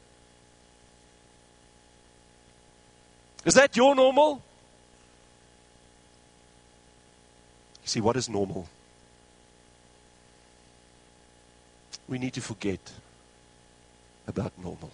Is that your normal? You see, what is normal? We need to forget about normal.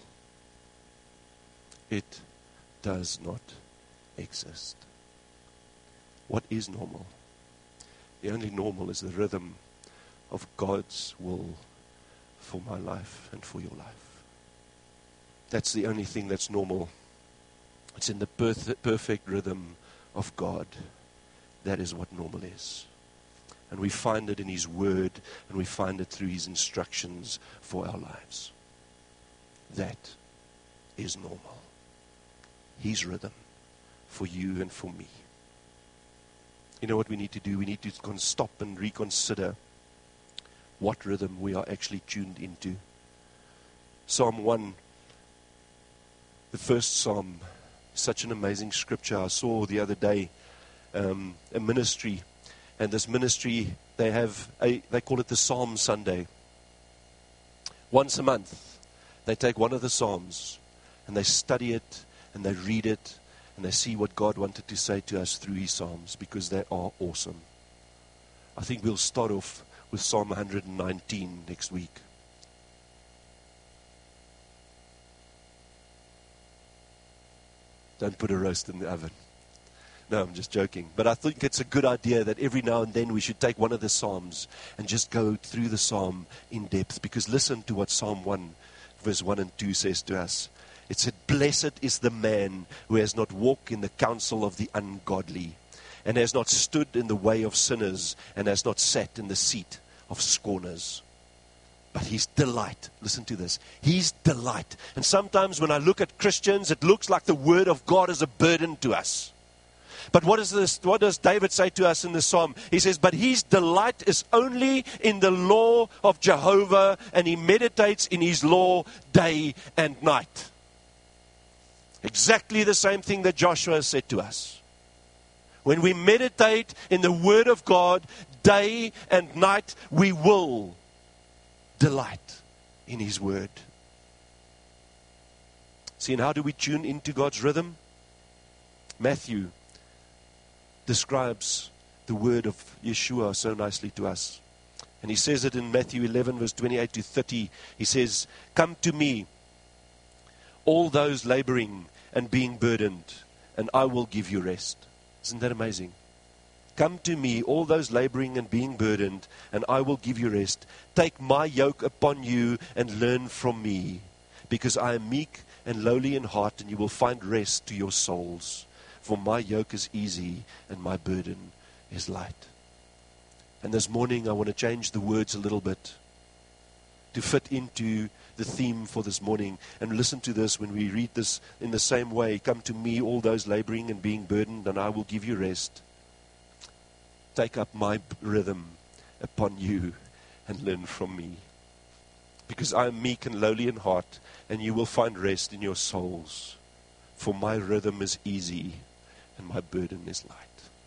It does not exist. What is normal? The only normal is the rhythm of God's will for my life and for your life. That's the only thing that's normal. It's in the perf- perfect rhythm of God. That is what normal is. And we find it in His Word, and we find it through His instructions for our lives. That is normal. His rhythm for you and for me. You know what we need to do? We need to con- stop and reconsider what rhythm we are actually tuned into. Psalm one, the first psalm, such an amazing scripture. I saw the other day um, a ministry, and this ministry, they have a, they call it the Psalm Sunday. Once a month, they take one of the Psalms, and they study it, and they read it, and they see what God wanted to say to us through His Psalms, because they are awesome. I think we'll start off with Psalm one hundred nineteen next week. Don't put a roast in the oven. No, I'm just joking. But I think it's a good idea that every now and then we should take one of the Psalms and just go through the Psalm in depth. Because listen to what Psalm one, verse one and two says to us. It said, "Blessed is the man who has not walked in the counsel of the ungodly, and has not stood in the way of sinners, and has not sat in the seat of scorners. But his delight," listen to this, his delight. And sometimes when I look at Christians, it looks like the Word of God is a burden to us. But what is this? What does David say to us in the Psalm? He says, "But his delight is only in the law of Jehovah, and he meditates in his law day and night." Exactly the same thing that Joshua said to us. When we meditate in the Word of God day and night, we will delight in His Word. See, and how do we tune into God's rhythm? Matthew describes the word of Yeshua so nicely to us. And he says it in Matthew eleven, verse twenty-eight to thirty. He says, "Come to me, all those laboring and being burdened, and I will give you rest." Isn't that amazing? "Come to me, all those laboring and being burdened, and I will give you rest. Take my yoke upon you and learn from me, because I am meek and lowly in heart, and you will find rest to your souls. For my yoke is easy and my burden is light." And this morning I want to change the words a little bit to fit into the theme for this morning. And listen to this when we read this in the same way. "Come to me, all those laboring and being burdened, and I will give you rest. Take up my rhythm upon you and learn from me. Because I am meek and lowly in heart, and you will find rest in your souls. For my rhythm is easy and my burden is light."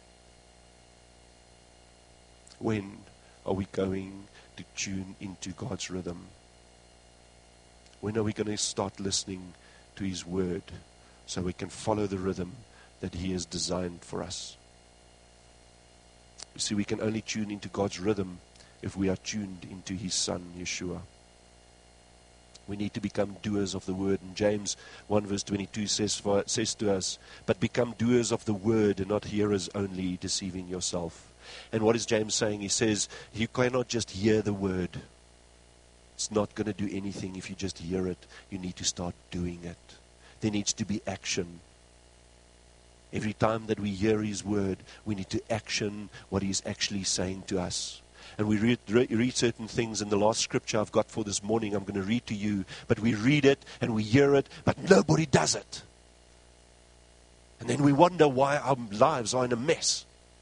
When are we going to tune into God's rhythm? When are we going to start listening to His Word so we can follow the rhythm that He has designed for us? You see, we can only tune into God's rhythm if we are tuned into His Son, Yeshua. We need to become doers of the Word. And James one verse twenty-two says, for, says to us, "But become doers of the Word and not hearers only, deceiving yourself." And what is James saying? He says, you cannot just hear the Word. It's not going to do anything if you just hear it. You need to start doing it. There needs to be action. Every time that we hear His word, we need to action what He's actually saying to us. And we read, read certain things in the last scripture I've got for this morning. I'm going to read to you. But we read it and we hear it, but nobody does it. And then we wonder why our lives are in a mess.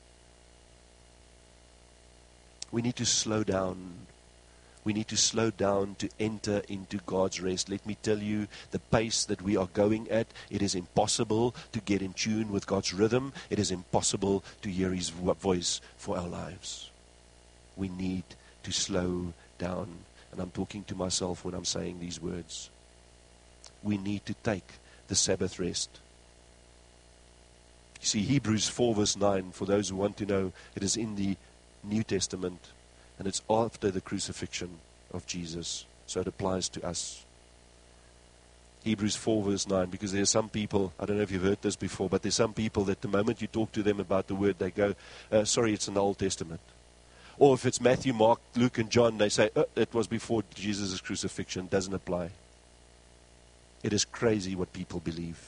We need to slow down. We need to slow down to enter into God's rest. Let me tell you, the pace that we are going at, it is impossible to get in tune with God's rhythm. It is impossible to hear His voice for our lives. We need to slow down. And I'm talking to myself when I'm saying these words. We need to take the Sabbath rest. You see, Hebrews four verse nine, for those who want to know, it is in the New Testament. And it's after the crucifixion of Jesus. So it applies to us. Hebrews four verse nine, because there are some people, I don't know if you've heard this before, but there's some people that the moment you talk to them about the word, they go, uh, sorry, it's in the Old Testament. Or if it's Matthew, Mark, Luke, and John, they say, oh, it was before Jesus' crucifixion. Doesn't apply. It is crazy what people believe.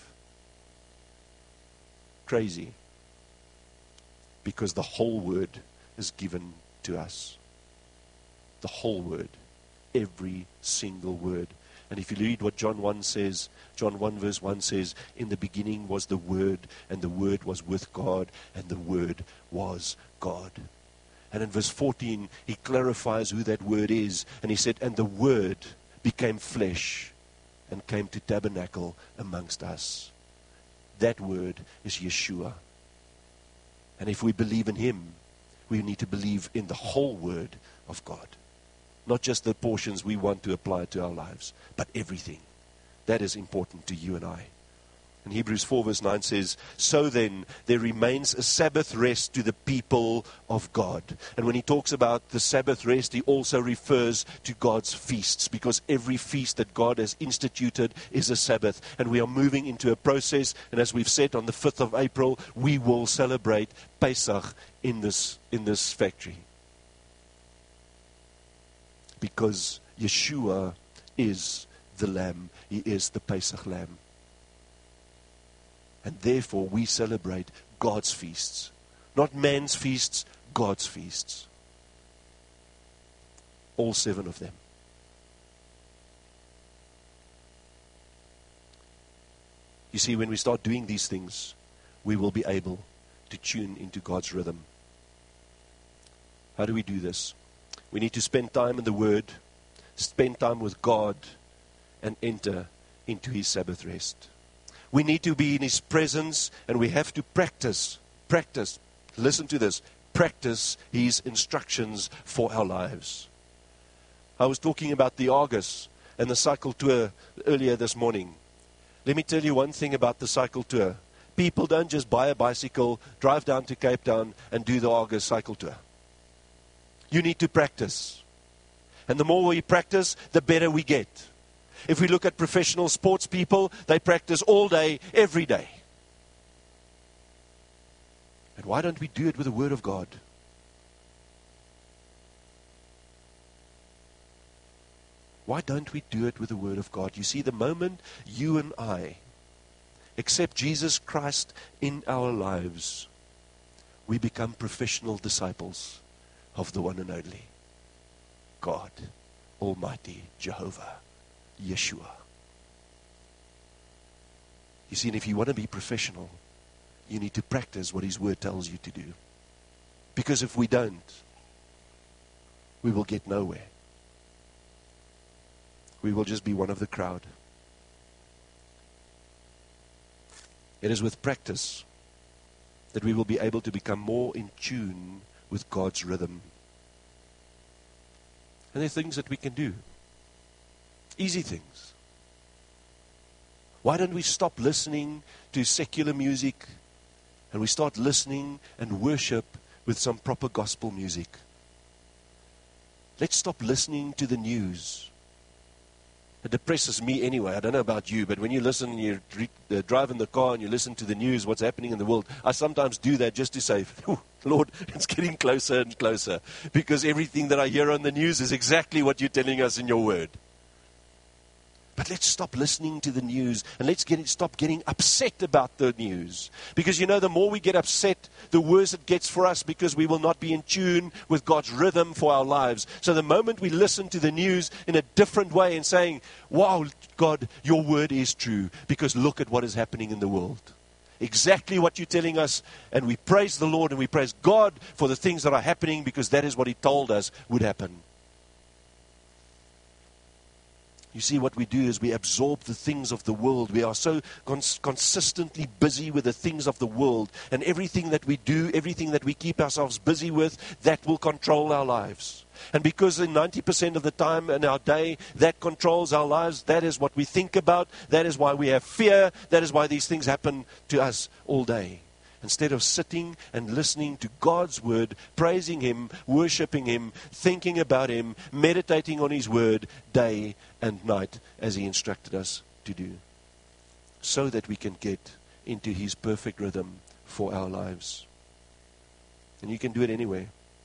Crazy. Because the whole word is given to us. The whole word. Every single word. And if you read what John one says, John one verse one says, in the beginning was the Word, and the Word was with God, and the Word was God. And in verse fourteen, he clarifies who that Word is. And he said, and the Word became flesh and came to tabernacle amongst us. That Word is Yeshua. And if we believe in Him, we need to believe in the whole Word of God. Not just the portions we want to apply to our lives, but everything. That is important to you and I. And Hebrews four verse nine says, so then there remains a Sabbath rest to the people of God. And when he talks about the Sabbath rest, he also refers to God's feasts, because every feast that God has instituted is a Sabbath. And we are moving into a process, and as we've said, on the fifth of April, we will celebrate Pesach in this, in this factory. Because Yeshua is the Lamb. He is the Pesach Lamb. And therefore we celebrate God's feasts. Not man's feasts, God's feasts. All seven of them. You see, when we start doing these things, we will be able to tune into God's rhythm. How do we do this? We need to spend time in the Word, spend time with God, and enter into His Sabbath rest. We need to be in His presence, and we have to practice, practice, listen to this, practice His instructions for our lives. I was talking about the Argus and the cycle tour earlier this morning. Let me tell you one thing about the cycle tour. People don't just buy a bicycle, drive down to Cape Town, and do the Argus cycle tour. You need to practice. And the more we practice, the better we get. If we look at professional sports people, they practice all day, every day. And why don't we do it with the Word of God? Why don't we do it with the Word of God? You see, the moment you and I accept Jesus Christ in our lives, we become professional disciples of the one and only God, Almighty Jehovah, Yeshua. You see, and if you want to be professional, you need to practice what His Word tells you to do. Because if we don't, we will get nowhere. We will just be one of the crowd. It is with practice that we will be able to become more in tune with God's rhythm. And there are things that we can do. Easy things. Why don't we stop listening to secular music and we start listening and worship with some proper gospel music? Let's stop listening to the news. It depresses me anyway. I don't know about you, but when you listen, you re- uh, drive in the car and you listen to the news, what's happening in the world, I sometimes do that just to say, Lord, it's getting closer and closer, because everything that I hear on the news is exactly what you're telling us in your word. But let's stop listening to the news, and let's get, stop getting upset about the news. Because, you know, the more we get upset, the worse it gets for us, because we will not be in tune with God's rhythm for our lives. So the moment we listen to the news in a different way and saying, wow, God, your word is true, because look at what is happening in the world. Exactly what you're telling us, and we praise the Lord and we praise God for the things that are happening, because that is what He told us would happen. You see, what we do is we absorb the things of the world. We are so cons- consistently busy with the things of the world. And everything that we do, everything that we keep ourselves busy with, that will control our lives. And because in ninety percent of the time in our day, that controls our lives, that is what we think about. That is why we have fear. That is why these things happen to us all day. Instead of sitting and listening to God's word, praising Him, worshiping Him, thinking about Him, meditating on His word day and night as He instructed us to do. So that we can get into His perfect rhythm for our lives. And you can do it anywhere.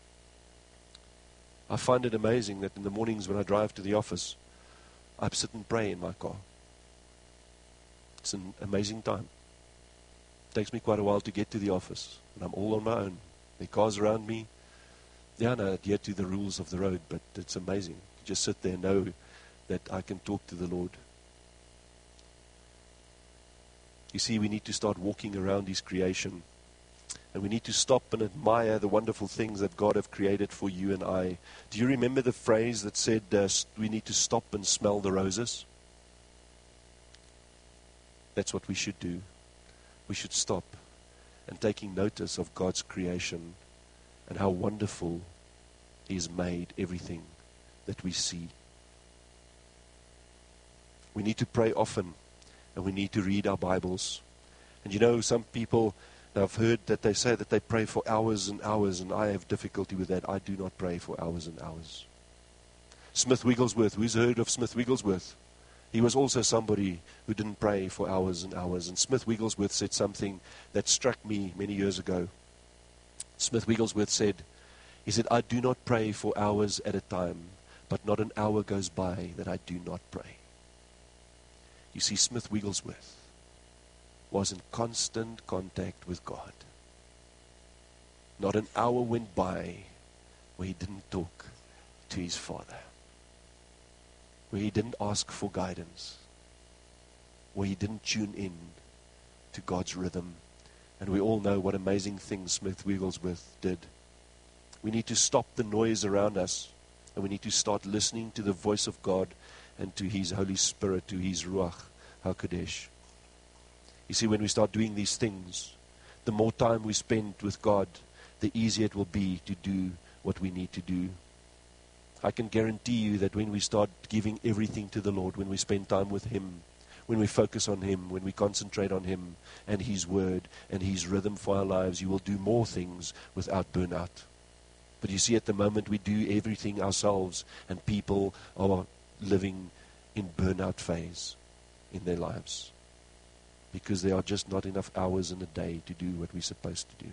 I find it amazing that in the mornings when I drive to the office, I sit and pray in my car. It's an amazing time. It takes me quite a while to get to the office, and I'm all on my own. There are cars around me. Yeah, no, I adhere to the rules of the road, but it's amazing. You just sit there and know that I can talk to the Lord. You see, we need to start walking around His creation, and we need to stop and admire the wonderful things that God have created for you and I. Do you remember the phrase that said uh, we need to stop and smell the roses? That's what we should do. We should stop and taking notice of God's creation and how wonderful He has made everything that we see. We need to pray often, and we need to read our Bibles. And you know, some people, I've heard that they say that they pray for hours and hours, and I have difficulty with that. I do not pray for hours and hours. Smith Wigglesworth, who's heard of Smith Wigglesworth? He was also somebody who didn't pray for hours and hours. And Smith Wigglesworth said something that struck me many years ago. Smith Wigglesworth said, he said, I do not pray for hours at a time, but not an hour goes by that I do not pray. You see, Smith Wigglesworth was in constant contact with God. Not an hour went by where he didn't talk to his Father, where he didn't ask for guidance, where he didn't tune in to God's rhythm. And we all know what amazing things Smith Wigglesworth did. We need to stop the noise around us, and we need to start listening to the voice of God and to His Holy Spirit, to His Ruach HaKodesh. You see, when we start doing these things, the more time we spend with God, the easier it will be to do what we need to do. I can guarantee you that when we start giving everything to the Lord, when we spend time with Him, when we focus on Him, when we concentrate on Him and His Word and His rhythm for our lives, you will do more things without burnout. But you see, at the moment we do everything ourselves, and people are living in burnout phase in their lives because there are just not enough hours in a day to do what we're supposed to do.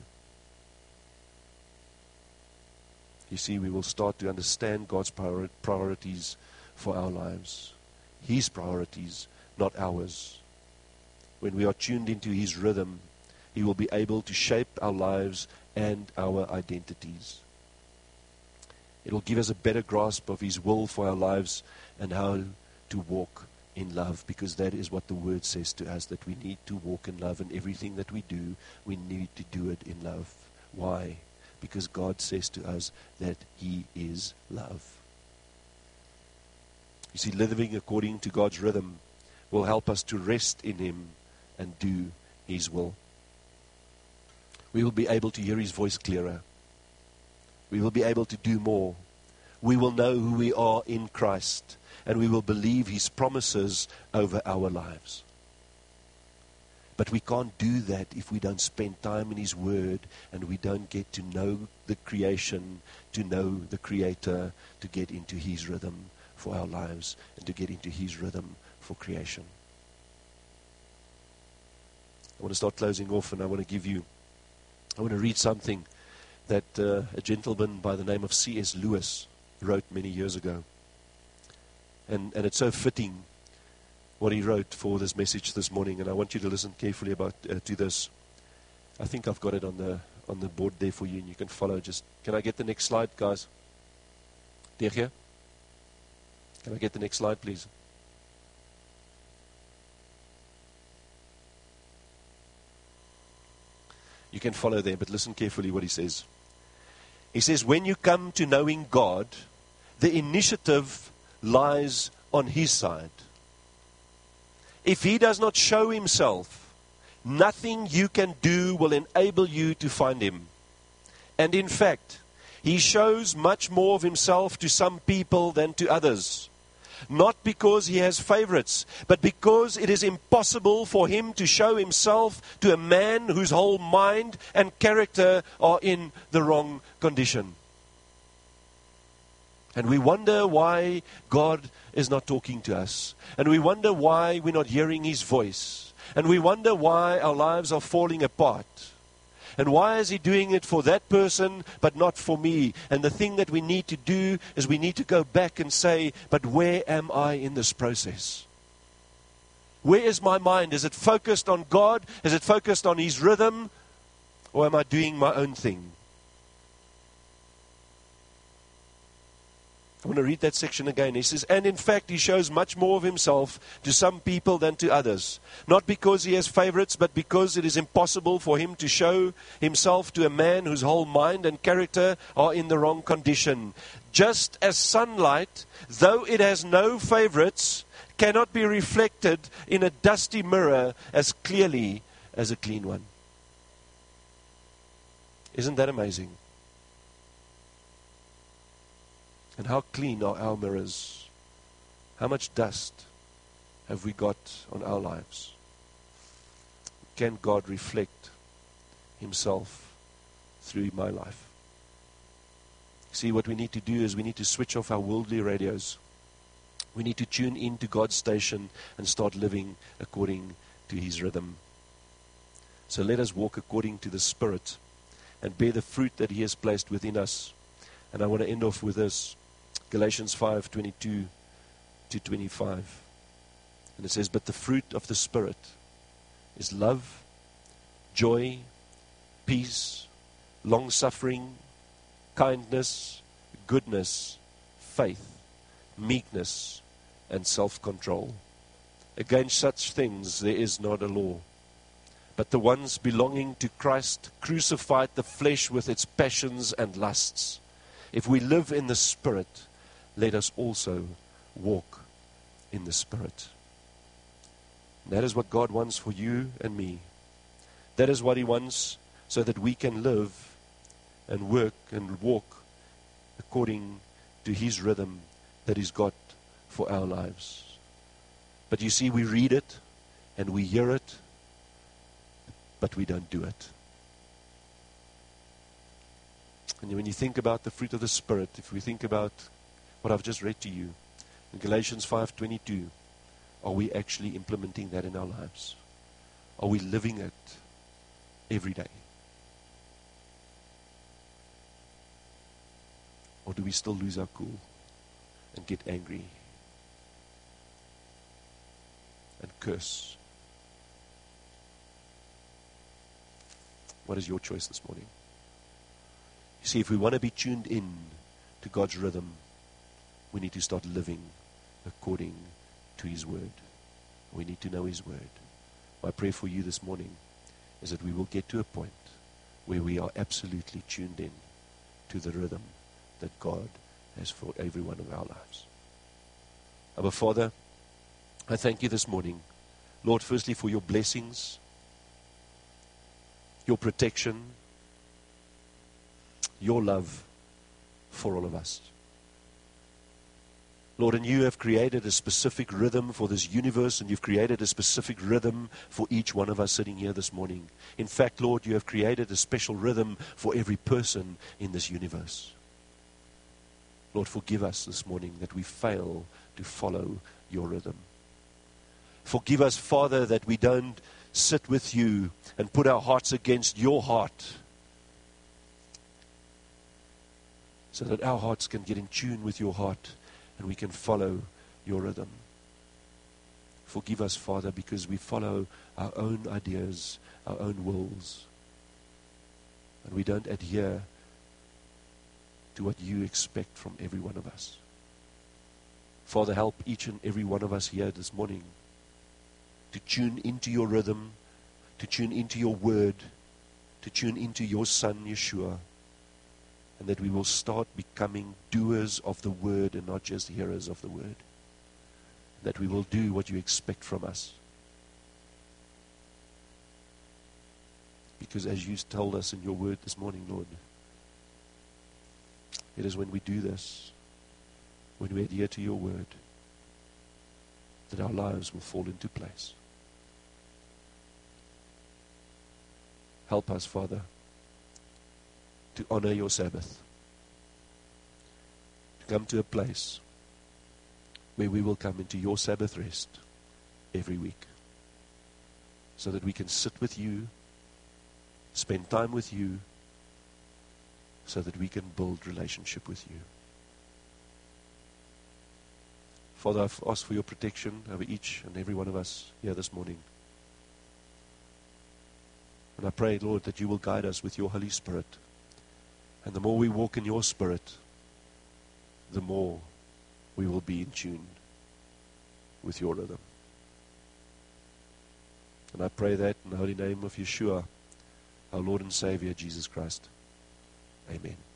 You see, we will start to understand God's priori- priorities for our lives. His priorities, not ours. When we are tuned into His rhythm, He will be able to shape our lives and our identities. It will give us a better grasp of His will for our lives and how to walk in love, because that is what the Word says to us, that we need to walk in love, and everything that we do, we need to do it in love. Why? Because God says to us that He is love. You see, living according to God's rhythm will help us to rest in Him and do His will. We will be able to hear His voice clearer. We will be able to do more. We will know who we are in Christ, and we will believe His promises over our lives. But we can't do that if we don't spend time in His Word, and we don't get to know the creation, to know the Creator, to get into His rhythm for our lives and to get into His rhythm for creation. I want to start closing off, and I want to give you, I want to read something that uh, a gentleman by the name of C S Lewis wrote many years ago. And, and it's so fitting what he wrote for this message this morning, and I want you to listen carefully about uh, to this. I think I've got it on the on the board there for you, and you can follow. Just can I get the next slide, guys? There here. Can I get the next slide, please? You can follow there, but listen carefully what he says. He says, when you come to knowing God, the initiative lies on His side. If He does not show Himself, nothing you can do will enable you to find Him. And in fact, He shows much more of Himself to some people than to others. Not because He has favorites, but because it is impossible for Him to show Himself to a man whose whole mind and character are in the wrong condition. And we wonder why God is not talking to us. And we wonder why we're not hearing His voice. And we wonder why our lives are falling apart. And why is He doing it for that person, but not for me? And the thing that we need to do is we need to go back and say, but where am I in this process? Where is my mind? Is it focused on God? Is it focused on His rhythm? Or am I doing my own thing? I want to read that section again. He says, and in fact, He shows much more of Himself to some people than to others. Not because He has favorites, but because it is impossible for Him to show Himself to a man whose whole mind and character are in the wrong condition. Just as sunlight, though it has no favorites, cannot be reflected in a dusty mirror as clearly as a clean one. Isn't that amazing? And how clean are our mirrors? How much dust have we got on our lives? Can God reflect Himself through my life? See, what we need to do is we need to switch off our worldly radios. We need to tune into God's station and start living according to His rhythm. So let us walk according to the Spirit and bear the fruit that He has placed within us. And I want to end off with this. Galatians five, twenty-two to twenty-five. And it says, but the fruit of the Spirit is love, joy, peace, long-suffering, kindness, goodness, faith, meekness, and self-control. Against such things there is not a law. But the ones belonging to Christ crucified the flesh with its passions and lusts. If we live in the Spirit, let us also walk in the Spirit. And that is what God wants for you and me. That is what He wants so that we can live and work and walk according to His rhythm that He's got for our lives. But you see, we read it and we hear it, but we don't do it. And when you think about the fruit of the Spirit, if we think about what I've just read to you in Galatians five twenty-two, are we actually implementing that in our lives? Are we living it every day? Or do we still lose our cool and get angry and curse? What is your choice this morning? You see, if we want to be tuned in to God's rhythm, we need to start living according to His Word. We need to know His Word. My prayer for you this morning is that we will get to a point where we are absolutely tuned in to the rhythm that God has for every one of our lives. Our Father, I thank You this morning, Lord, firstly for Your blessings, Your protection, Your love for all of us. Lord, and You have created a specific rhythm for this universe, and You've created a specific rhythm for each one of us sitting here this morning. In fact, Lord, You have created a special rhythm for every person in this universe. Lord, forgive us this morning that we fail to follow your rhythm. Forgive us, Father, that we don't sit with you and put our hearts against your heart, so that our hearts can get in tune with your heart and we can follow your rhythm. Forgive us, Father, because we follow our own ideas, our own wills, and we don't adhere to what you expect from every one of us. Father, help each and every one of us here this morning to tune into your rhythm, to tune into your word, to tune into your Son, Yeshua, and that we will start becoming doers of the word and not just hearers of the word. That we will do what you expect from us. Because as you told us in your word this morning, Lord, it is when we do this, when we adhere to your word, that our lives will fall into place. Help us, Father, to honor your Sabbath, to come to a place where we will come into your Sabbath rest every week, so that we can sit with you, spend time with you, so that we can build relationship with you. Father, I've asked for your protection over each and every one of us here this morning. And I pray, Lord, that you will guide us with your Holy Spirit. And the more we walk in your Spirit, the more we will be in tune with your rhythm. And I pray that in the holy name of Yeshua, our Lord and Savior, Jesus Christ. Amen.